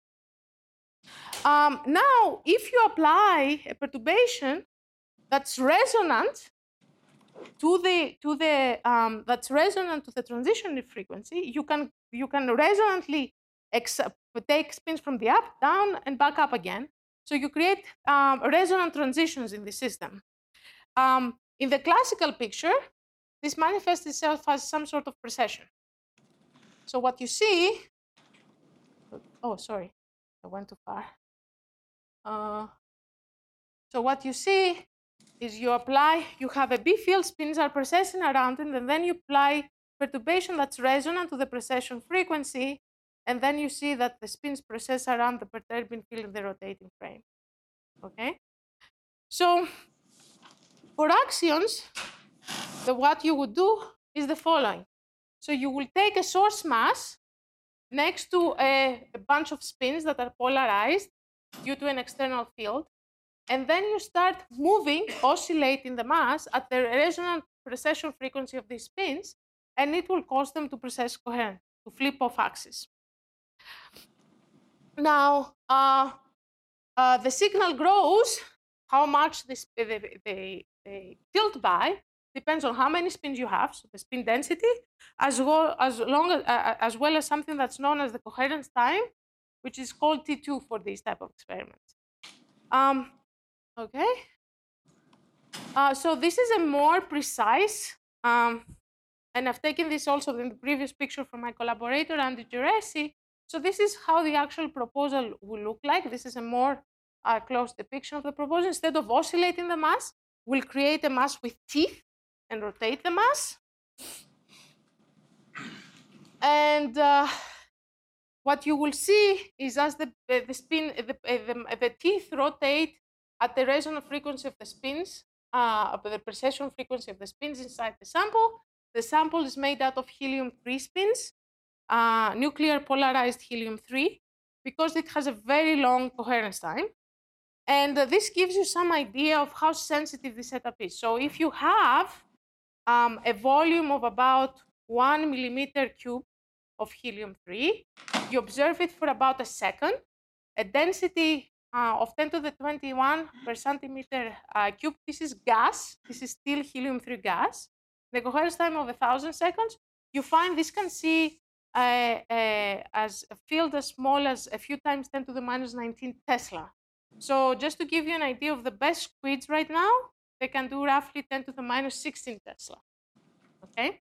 Now, if you apply a perturbation that's resonant to the transition frequency, you can resonantly take spins from the up, down, and back up again. So you create resonant transitions in the system. In the classical picture, this manifests itself as some sort of precession. So what you see, oh, sorry, I went too far. So what you see is you have a B field, spins are precessing around it, and then you apply perturbation that's resonant to the precession frequency, and then you see that the spins precess around the perturbing field in the rotating frame. Okay? So for axions, what you would do is the following. So you will take a source mass next to a bunch of spins that are polarized due to an external field, and then you start moving, oscillating the mass at the resonant precession frequency of these spins, and it will cause them to precess coherent, to flip off axis. Now, the signal grows. How much they tilt by depends on how many spins you have, so the spin density, as well as something that's known as the coherence time, which is called T2 for these type of experiments. Okay. So this is a more precise, and I've taken this also in the previous picture from my collaborator, Andy Geresi. So this is how the actual proposal will look like. This is a more close depiction of the proposal. Instead of oscillating the mass, we'll create a mass with teeth and rotate the mass. And what you will see is as the teeth rotate at the resonant frequency of the spins, the precession frequency of the spins inside the sample. The sample is made out of helium-3 spins, nuclear polarized helium-3, because it has a very long coherence time. And this gives you some idea of how sensitive the setup is. So if you have a volume of about 1 millimeter cube of helium-3, you observe it for about a second, a density of 10 to the 21 per centimeter cube. This is gas. This is still helium-3 gas. The coherence time of 1,000 seconds. You find this can see as a field as small as a few times 10 to the minus 19 Tesla. So just to give you an idea of the best squids right now, they can do roughly 10 to the minus 16 Tesla. Okay.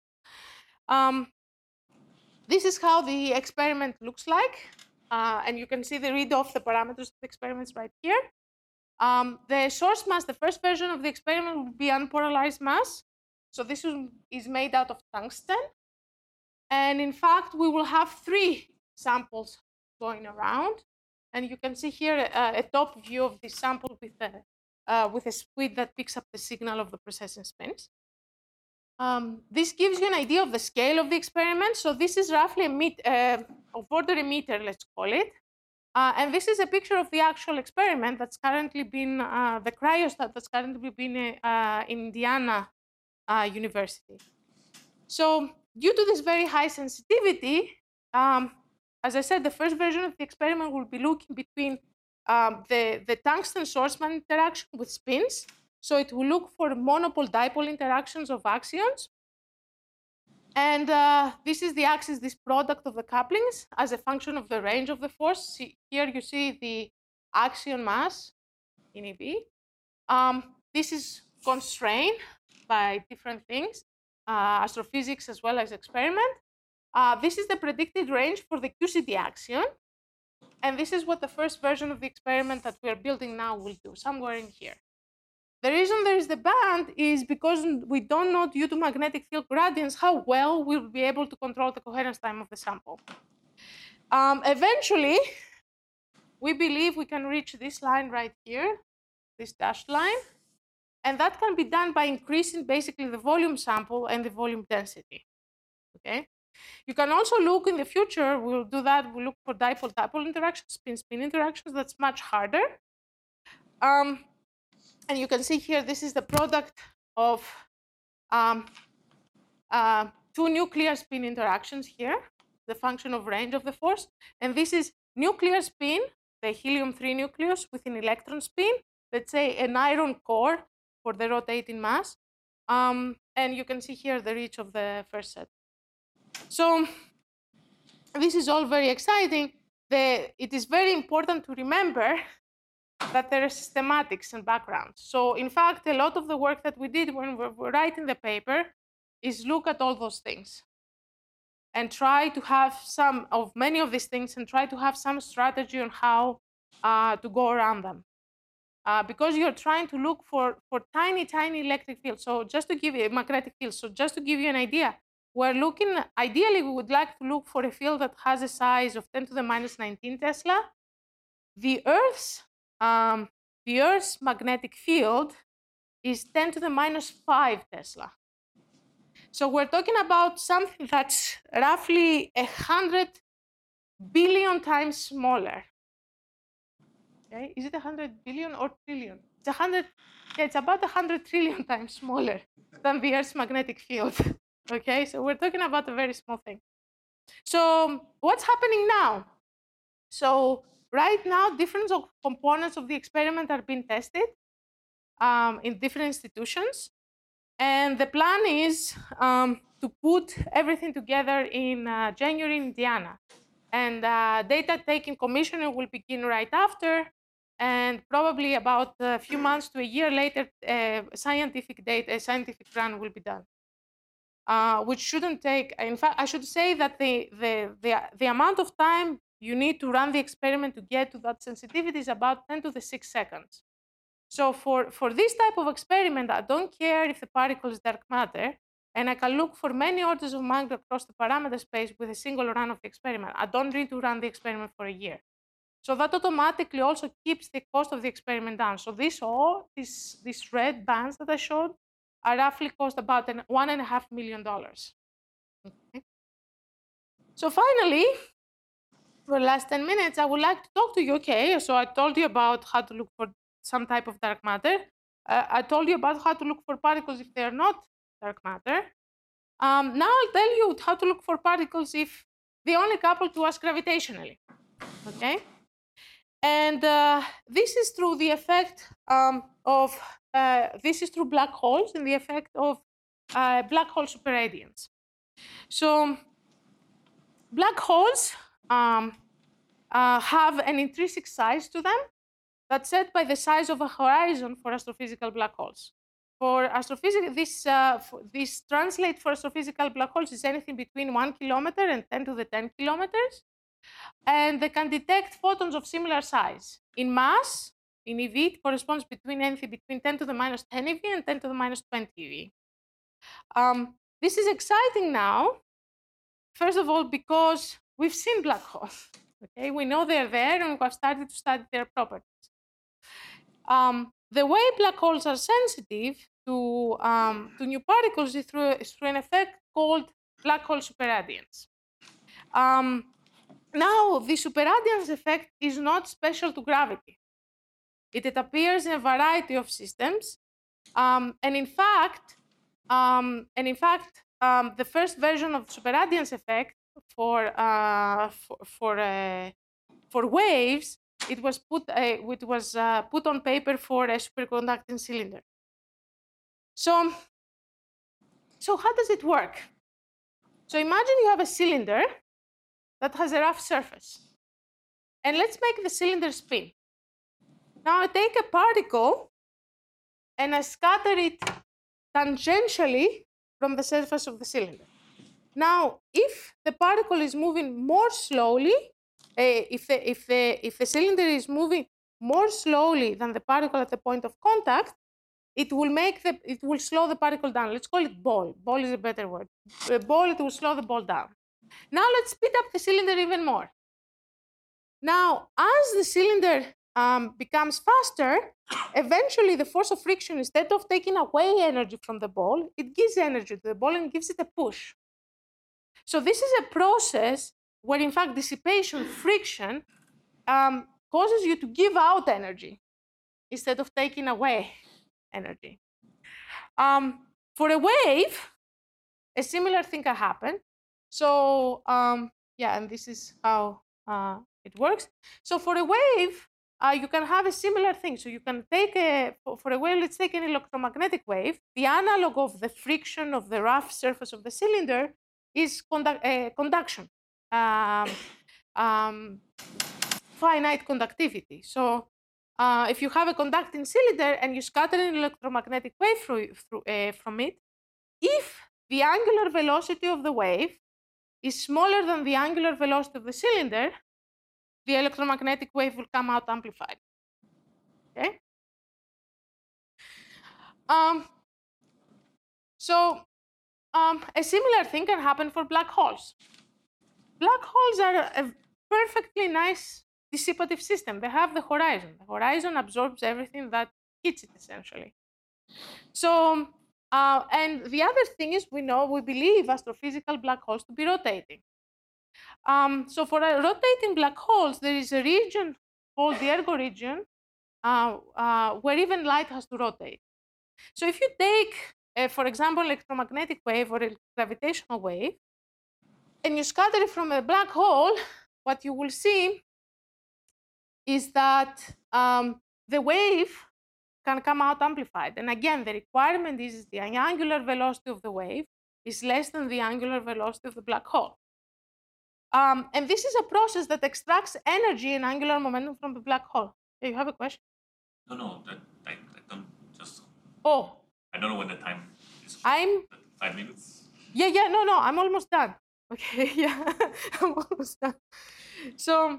This is how the experiment looks like. And you can see the read off the parameters of the experiments right here. The source mass, the first version of the experiment will be unpolarized mass. So this is made out of tungsten. And in fact, we will have 3 samples going around. And you can see here a top view of this sample with a squid that picks up the signal of the precession spins. This gives you an idea of the scale of the experiment. So this is roughly of order a meter, let's call it. And this is a picture of the actual experiment that's currently been, the cryostat that's currently been in Indiana University. So due to this very high sensitivity, as I said, the first version of the experiment will be looking between the tungsten Schwarzman interaction with spins. So it will look for monopole-dipole interactions of axions. And this is the axis, this product of the couplings as a function of the range of the force. Here you see the axion mass in EV. This is constrained by different things, astrophysics as well as experiment. This is the predicted range for the QCD axion. And this is what the first version of the experiment that we're building now will do, somewhere in here. The reason there is the band is because we don't know, due to magnetic field gradients, how well we'll be able to control the coherence time of the sample. Eventually, we believe we can reach this line right here, this dashed line. And that can be done by increasing basically the volume sample and the volume density. Okay. You can also look in the future, we'll do that, we'll look for dipole-dipole interactions, spin-spin interactions, that's much harder. And you can see here, this is the product of two nuclear spin interactions here, the function of range of the force. And this is nuclear spin, the helium-3 nucleus with an electron spin, let's say an iron core for the rotating mass. And you can see here the reach of the first set. So this is all very exciting. It is very important to remember that there are systematics and backgrounds. So in fact, a lot of the work that we did when we were writing the paper is look at all those things and try to have many of these things and try to have some strategy on how to go around them. Because you're trying to look for tiny, tiny electric fields. So just to give you magnetic fields. So just to give you an idea, we're looking, ideally, we would like to look for a field that has a size of 10 to the minus 19 Tesla. The Earth's magnetic field is 10 to the minus 5 Tesla. So we're talking about something that's roughly 100 billion times smaller. Okay, is it 100 billion or trillion? It's about 100 trillion times smaller than the Earth's magnetic field. Okay, so we're talking about a very small thing. So what's happening now? So right now, different components of the experiment are being tested in different institutions. And the plan is to put everything together in January in Indiana. And data taking commissioning will begin right after. And probably about a few months to a year later, a scientific run will be done. Which shouldn't take, in fact, I should say that the amount of time you need to run the experiment to get to that sensitivity is about 10 to the 6 seconds. So for this type of experiment, I don't care if the particle is dark matter, and I can look for many orders of magnitude across the parameter space with a single run of the experiment. I don't need to run the experiment for a year. So that automatically also keeps the cost of the experiment down. So these red bands that I showed are roughly cost about $1.5 million. Okay. So finally, for the last 10 minutes, I would like to talk to you. Okay, so I told you about how to look for some type of dark matter. I told you about how to look for particles if they are not dark matter. Now I'll tell you how to look for particles if they only couple to us gravitationally. Okay. And this is through the effect this is through black holes and the effect of black hole superradiance. So black holes have an intrinsic size to them that's set by the size of a horizon for astrophysical black holes. For astrophysics, this translate for astrophysical black holes is anything between 1 kilometer and 10 to the 10 kilometers. And they can detect photons of similar size. In mass, in EV, it corresponds between anything between 10 to the minus 10 EV and 10 to the minus 20 EV. This is exciting now, first of all, because we've seen black holes. Okay, we know they're there and we've started to study their properties. The way black holes are sensitive to new particles is through an effect called black hole superradiance. Now, the superradiance effect is not special to gravity. It appears in a variety of systems, and in fact, the first version of superradiance effect for waves it was put on paper for a superconducting cylinder. So how does it work? So imagine you have a cylinder that has a rough surface. And let's make the cylinder spin. Now I take a particle and I scatter it tangentially from the surface of the cylinder. Now, if the particle is moving more slowly, if the cylinder is moving more slowly than the particle at the point of contact, it will slow the particle down. Let's call it ball. Ball is a better word. Ball, it will slow the ball down. Now let's speed up the cylinder even more. Now, as the cylinder becomes faster, eventually the force of friction, instead of taking away energy from the ball, it gives energy to the ball and gives it a push. So this is a process where, in fact, dissipation, friction, causes you to give out energy instead of taking away energy. For a wave, a similar thing can happen. So yeah, and this is how it works. So for a wave, you can have a similar thing. So you can take for a wave, let's take an electromagnetic wave. The analog of the friction of the rough surface of the cylinder is conduction, finite conductivity. So if you have a conducting cylinder and you scatter an electromagnetic wave from it, if the angular velocity of the wave is smaller than the angular velocity of the cylinder, the electromagnetic wave will come out amplified. Okay? A similar thing can happen for black holes. Black holes are a perfectly nice dissipative system. They have the horizon. The horizon absorbs everything that hits it, essentially. So, and the other thing is, we believe astrophysical black holes to be rotating. So for rotating black holes, there is a region called the ergo region, where even light has to rotate. So if you take, for example, electromagnetic wave or a gravitational wave, and you scatter it from a black hole, what you will see is that the wave can come out amplified. And again, the requirement is the angular velocity of the wave is less than the angular velocity of the black hole. And this is a process that extracts energy and angular momentum from the black hole. Do you have a question? No, I don't just. Oh. I don't know when the time is. 5 minutes? Yeah, no, I'm almost done. Okay, yeah, I'm almost done. So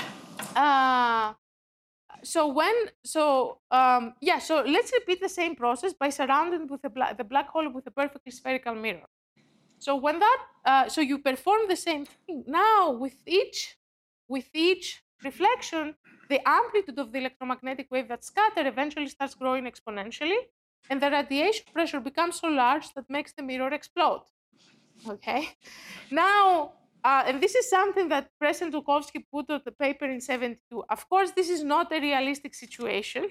let's repeat the same process by surrounding with the black hole with a perfectly spherical mirror. So when so you perform the same thing. Now with each reflection, the amplitude of the electromagnetic wave that's scattered eventually starts growing exponentially, and the radiation pressure becomes so large that makes the mirror explode. Okay. Now, and this is something that President Tukovsky put on the paper in '72. Of course, this is not a realistic situation,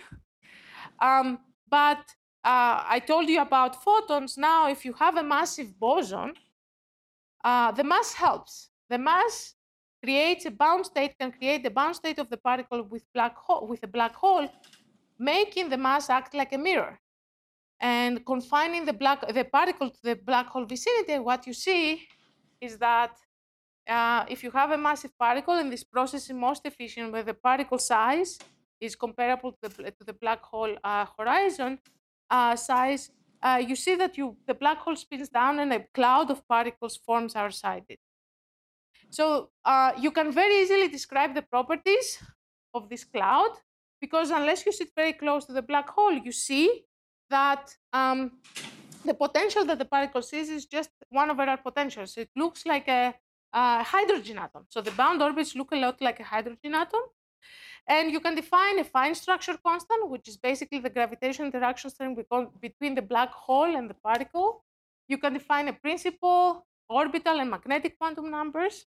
but I told you about photons. Now, if you have a massive boson, the mass helps. The mass creates a bound state, can create the bound state of the particle with a black hole, making the mass act like a mirror. And confining the particle to the black hole vicinity, what you see is that if you have a massive particle, and this process is most efficient where the particle size is comparable to the black hole horizon size, you see that the black hole spins down and a cloud of particles forms outside it. So you can very easily describe the properties of this cloud, because unless you sit very close to the black hole, you see that the potential that the particle sees is just 1/r potential. So it looks like a hydrogen atom. So the bound orbits look a lot like a hydrogen atom. And you can define a fine structure constant, which is basically the gravitational interaction strength between the black hole and the particle. You can define a principal, orbital, and magnetic quantum numbers.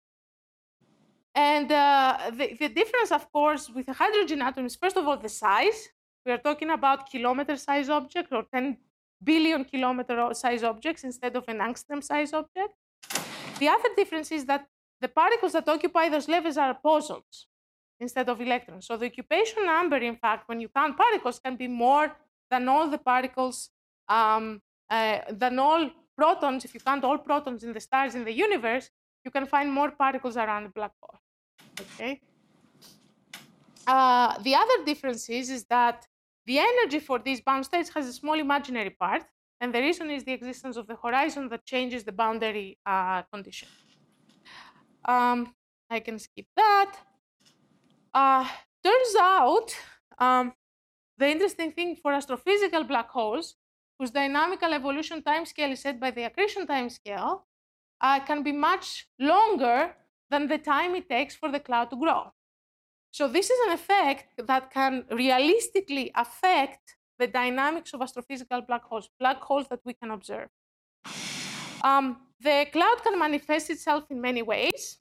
And the difference, of course, with a hydrogen atom is, first of all, the size. We are talking about kilometer-size objects or 10 billion kilometer-size objects instead of an angstrom-size object. The other difference is that the particles that occupy those levels are bosons instead of electrons. So the occupation number, in fact, when you count particles, can be more than all the particles, than all protons. If you count all protons in the stars in the universe, you can find more particles around a black hole. Okay. The other difference is that the energy for these bound states has a small imaginary part, and the reason is the existence of the horizon that changes the boundary condition. I can skip that. Turns out, the interesting thing for astrophysical black holes, whose dynamical evolution timescale is set by the accretion timescale, can be much longer than the time it takes for the cloud to grow. So this is an effect that can realistically affect the dynamics of astrophysical black holes that we can observe. The cloud can manifest itself in many ways.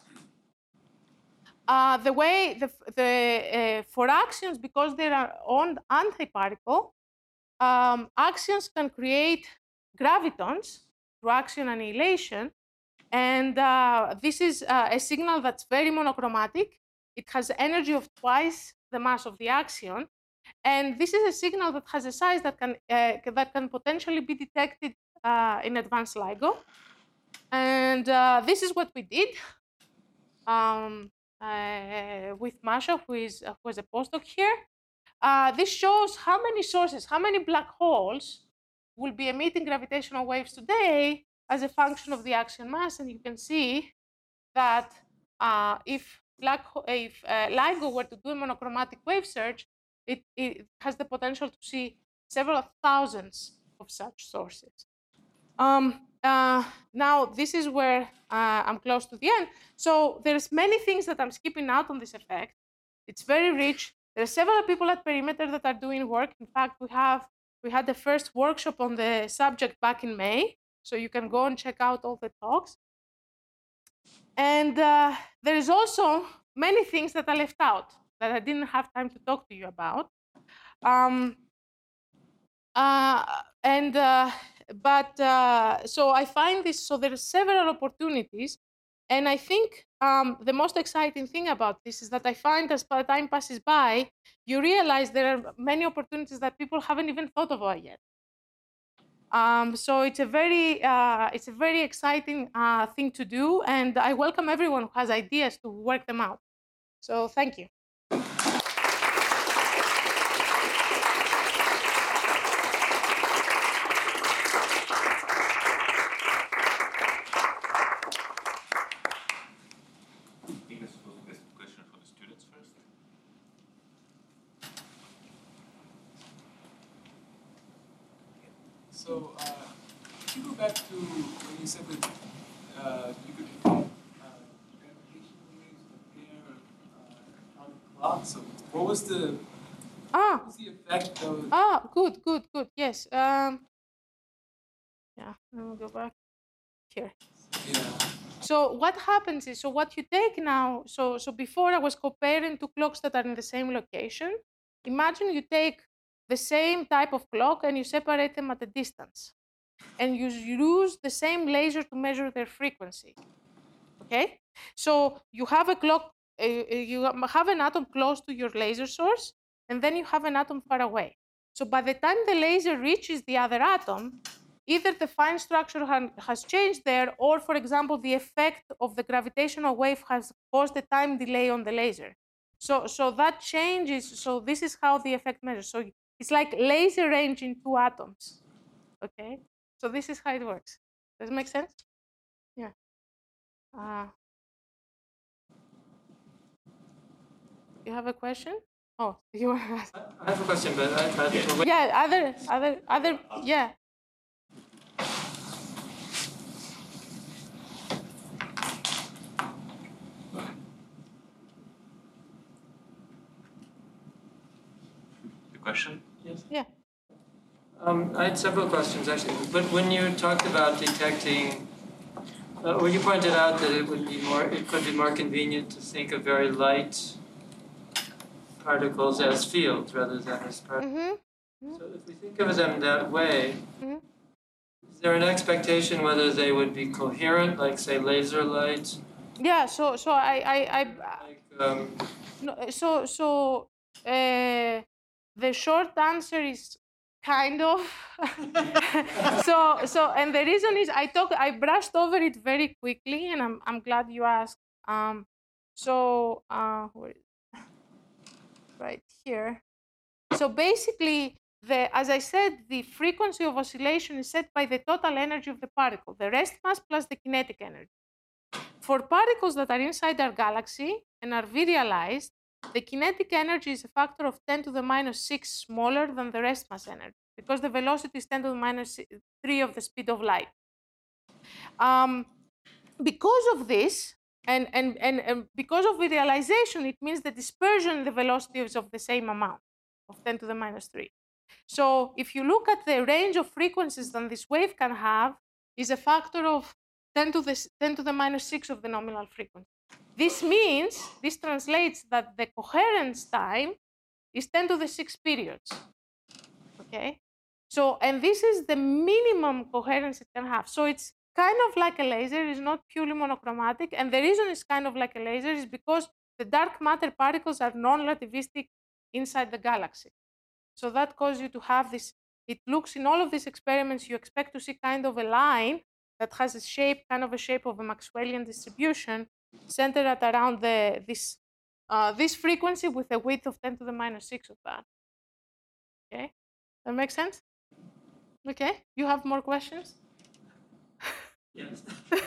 The way for axions, because they are on antiparticle, axions can create gravitons through axion annihilation, and this is a signal that's very monochromatic. It has energy of twice the mass of the axion, and this is a signal that has a size that can potentially be detected in advanced LIGO. And this is what we did with Masha, who is a postdoc here. This shows how many sources, how many black holes will be emitting gravitational waves today as a function of the axion mass, and you can see that if LIGO were to do a monochromatic wave search, it has the potential to see several thousands of such sources. Now, this is where I'm close to the end. So there's many things that I'm skipping out on this effect. It's very rich. There are several people at Perimeter that are doing work. In fact, we had the first workshop on the subject back in May, so you can go and check out all the talks. And there is also many things that I left out that I didn't have time to talk to you about. So I find this, so there are several opportunities. And I think the most exciting thing about this is that I find as time passes by, you realize there are many opportunities that people haven't even thought about yet. So it's a very exciting thing to do, and I welcome everyone who has ideas to work them out. So thank you. So, if you go back to when you said that you could gravitational waves compare on the clock. So, what was the effect of? Good. Yes. Yeah. Let me go back here. Yeah. So what happens is, so what you take now. So before I was comparing two clocks that are in the same location. Imagine you take the same type of clock and you separate them at a distance, and you use the same laser to measure their frequency. Okay, so you have a clock, you have an atom close to your laser source, and then you have an atom far away. So by the time the laser reaches the other atom, either the fine structure has changed there, or, for example, the effect of the gravitational wave has caused a time delay on the laser. So that changes. So this is how the effect measures. So it's like laser range in two atoms. Okay, so this is how it works. Does it make sense? Yeah. You have a question? Oh, you want to ask? I have a question, but yeah, other, yeah. The question? Yes. Yeah. I had several questions actually, but when you talked about detecting, you pointed out that it could be more convenient to think of very light particles as fields rather than as particles. Mm-hmm. So if we think of them that way, is there an expectation whether they would be coherent, like say laser light? Yeah. So I No, the short answer is kind of. And the reason is I brushed over it very quickly, and I'm glad you asked. Where is right here. So basically, as I said, the frequency of oscillation is set by the total energy of the particle, the rest mass plus the kinetic energy. For particles that are inside our galaxy and are virialized, the kinetic energy is a factor of 10 to the minus 6 smaller than the rest mass energy, because the velocity is 10 to the minus 3 of the speed of light. Because of this, and because of virialization, it means the dispersion in the velocity is of the same amount, of 10 to the minus 3. So if you look at the range of frequencies that this wave can have, is a factor of 10 to the minus 6 of the nominal frequency. This translates that the coherence time is 10 to the 6 periods. Okay? So, and this is the minimum coherence it can have. So it's kind of like a laser, it's not purely monochromatic. And the reason it's kind of like a laser is because the dark matter particles are non-relativistic inside the galaxy. So that causes you to have this, it looks in all of these experiments, you expect to see kind of a line that has a shape, kind of a shape of a Maxwellian distribution centered at around this frequency with a width of 10 to the minus 6 of that. Okay, that makes sense? Okay, you have more questions? Yes.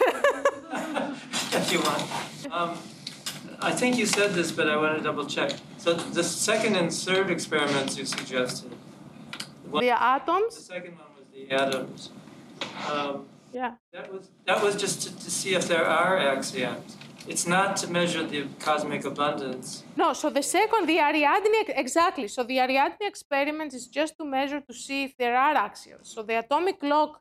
If you want. I think you said this, but I want to double check. So the second and third experiments you suggested. The atoms? The second one was the atoms. Yeah. That was just to see if there are axions. It's not to measure the cosmic abundance. No, so the second, the Ariadne, exactly. So the Ariadne experiment is just to measure to see if there are axions. So the atomic clock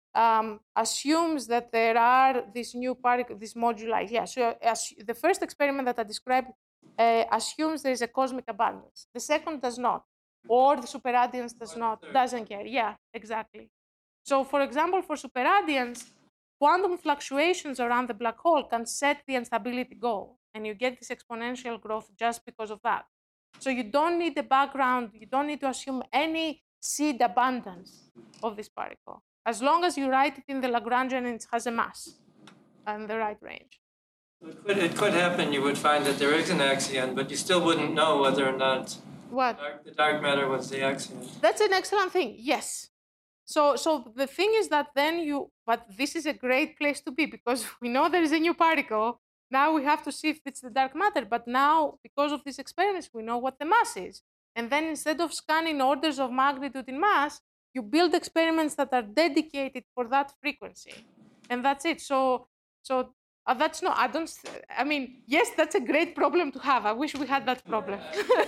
assumes that there are these new particles, these moduli. Yeah, so the first experiment that I described assumes there is a cosmic abundance. The second does not, or the superradiance doesn't care. Yeah, exactly. So for example, for superradiance, quantum fluctuations around the black hole can set the instability goal, and you get this exponential growth just because of that. So you don't need the background, you don't need to assume any seed abundance of this particle, as long as you write it in the Lagrangian and it has a mass and the right range. It could happen, you would find that there is an axion, but you still wouldn't know whether or not the dark matter was the axion. That's an excellent thing, yes. So the thing is that but this is a great place to be, because we know there is a new particle. Now we have to see if it's the dark matter. But now, because of these experiments, we know what the mass is. And then instead of scanning orders of magnitude in mass, you build experiments that are dedicated for that frequency. And that's it. So that's no, I mean, yes, that's a great problem to have. I wish we had that problem.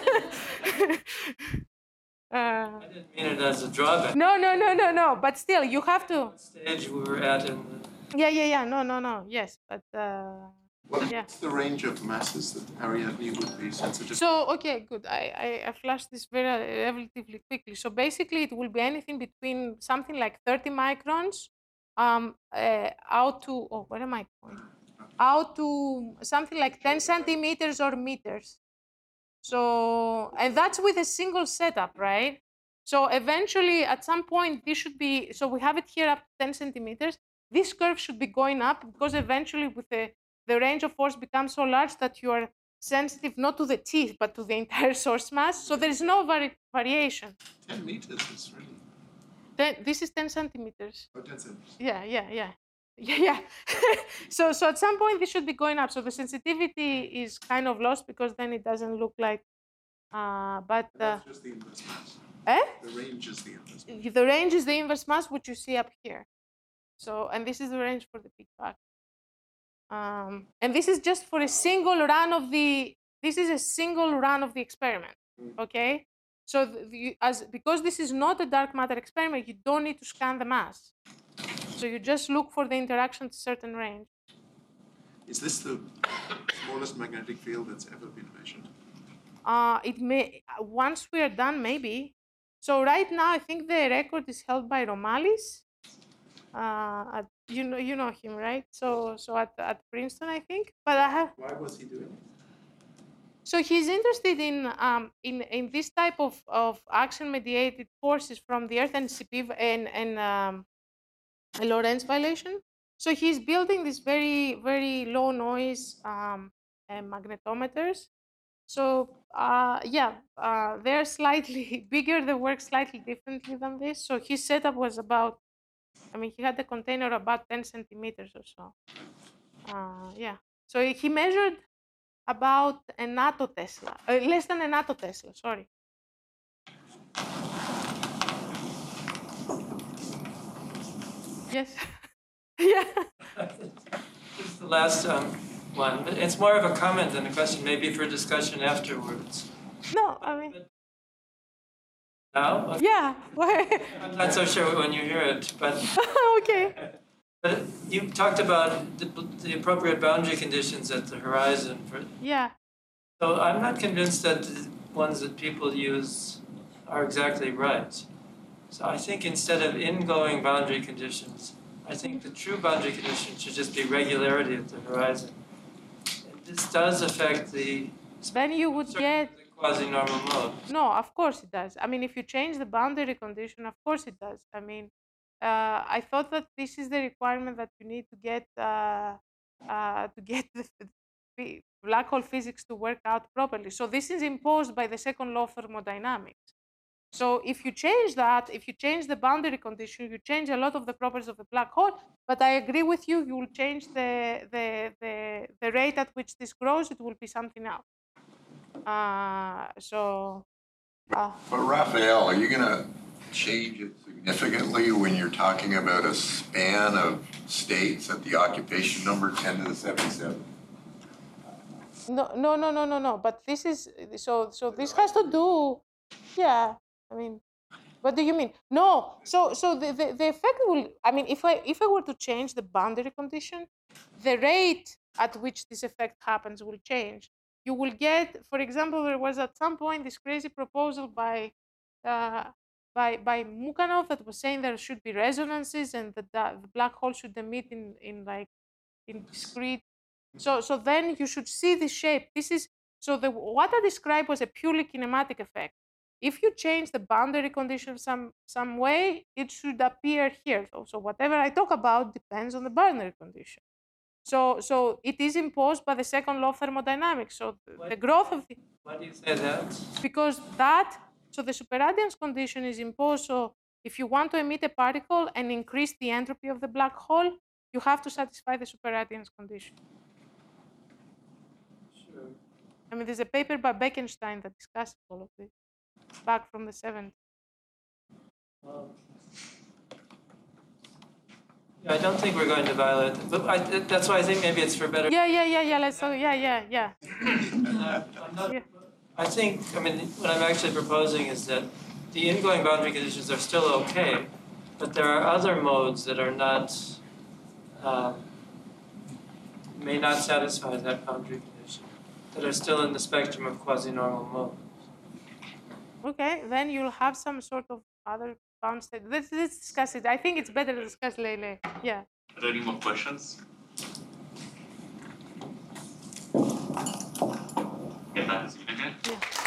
I didn't mean it as a drawback. No. But still, you have to. What stage we were at in the... Yeah. No. Yes, but What's the range of masses that Ariadne would be sensitive to? So, okay, good. I flashed this very relatively quickly. So basically, it will be anything between something like 30 microns out to, where am I going? Out to something like 10 centimeters or meters. So, and that's with a single setup, right? So eventually, at some point, this should be, so we have it here up to 10 centimeters. This curve should be going up, because eventually with the range of force becomes so large that you are sensitive not to the teeth, but to the entire source mass. So there is no variation. 10 meters is really... This is 10 centimeters. Oh, 10 centimeters. Yeah. So at some point, this should be going up. So the sensitivity is kind of lost, because then it doesn't look like, but... That's just the inverse mass. The range is the inverse mass. The range is the inverse mass, which you see up here. So, and this is the range for the big factor. And this is just for a single run of the, experiment, okay? So because this is not a dark matter experiment, you don't need to scan the mass. So you just look for the interaction to a certain range. Is this the smallest magnetic field that's ever been measured? It may, once we are done, maybe. So right now, I think the record is held by Romalis. You know him, right? So at Princeton, I think. But I have. Why was he doing it? So he's interested in this type of action-mediated forces from the Earth and CP and Lorentz violation. So he's building these very low noise magnetometers. So they're slightly bigger. They work slightly differently than this. So his setup was about, I mean, he had the container about 10 centimeters or so. So he measured about a nattotesla, less than a nattotesla, sorry. Yes. Yeah. This is the last one, but it's more of a comment than a question, maybe for discussion afterwards. No, I mean, Now? yeah. Why? I'm not so sure when you hear it, but Okay. but you talked about the appropriate boundary conditions at the horizon for. Yeah. So I'm not convinced that the ones that people use are exactly right. So I think instead of ingoing boundary conditions, I think the true boundary condition should just be regularity at the horizon. And this does affect the Then you would get. quasi-normal mode. No, of course it does. I mean, if you change the boundary condition, of course it does. I mean, I thought that this is the requirement that you need to get the black hole physics to work out properly. So this is imposed by the second law of thermodynamics. So if you change that, if you change the boundary condition, you change a lot of the properties of the black hole. But I agree with you. You will change the rate at which this grows. It will be something else. But Raphael, are you going to change it significantly when you're talking about a span of states at the occupation number 10 to the 77? No. But this is so this has to do. Yeah, I mean, what do you mean? No. So the effect will. I mean, if I were to change the boundary condition, the rate at which this effect happens will change. You will get, for example, there was at some point this crazy proposal by Mukhanov that was saying there should be resonances and that the black hole should emit in discrete. So then you should see the shape. This is what I described was a purely kinematic effect. If you change the boundary condition some way, it should appear here. So whatever I talk about depends on the boundary condition. So it is imposed by the second law of thermodynamics. So the growth of the. Why do you say that? Because the superradiance condition is imposed. So if you want to emit a particle and increase the entropy of the black hole, you have to satisfy the superradiance condition. Sure. I mean, there's a paper by Bekenstein that discusses all of this back from the 70s. Yeah, I don't think we're going to violate it, but that's why I think maybe it's for better. Yeah. Let's talk. Yeah. I think, I mean, what I'm actually proposing is that the ingoing boundary conditions are still okay, but there are other modes that are not, may not satisfy that boundary condition, that are still in the spectrum of quasi-normal mode. Okay, then you'll have some sort of other bound state. Let's discuss it. I think it's better to discuss later. Yeah. Are there any more questions? Get back to you again. Yeah.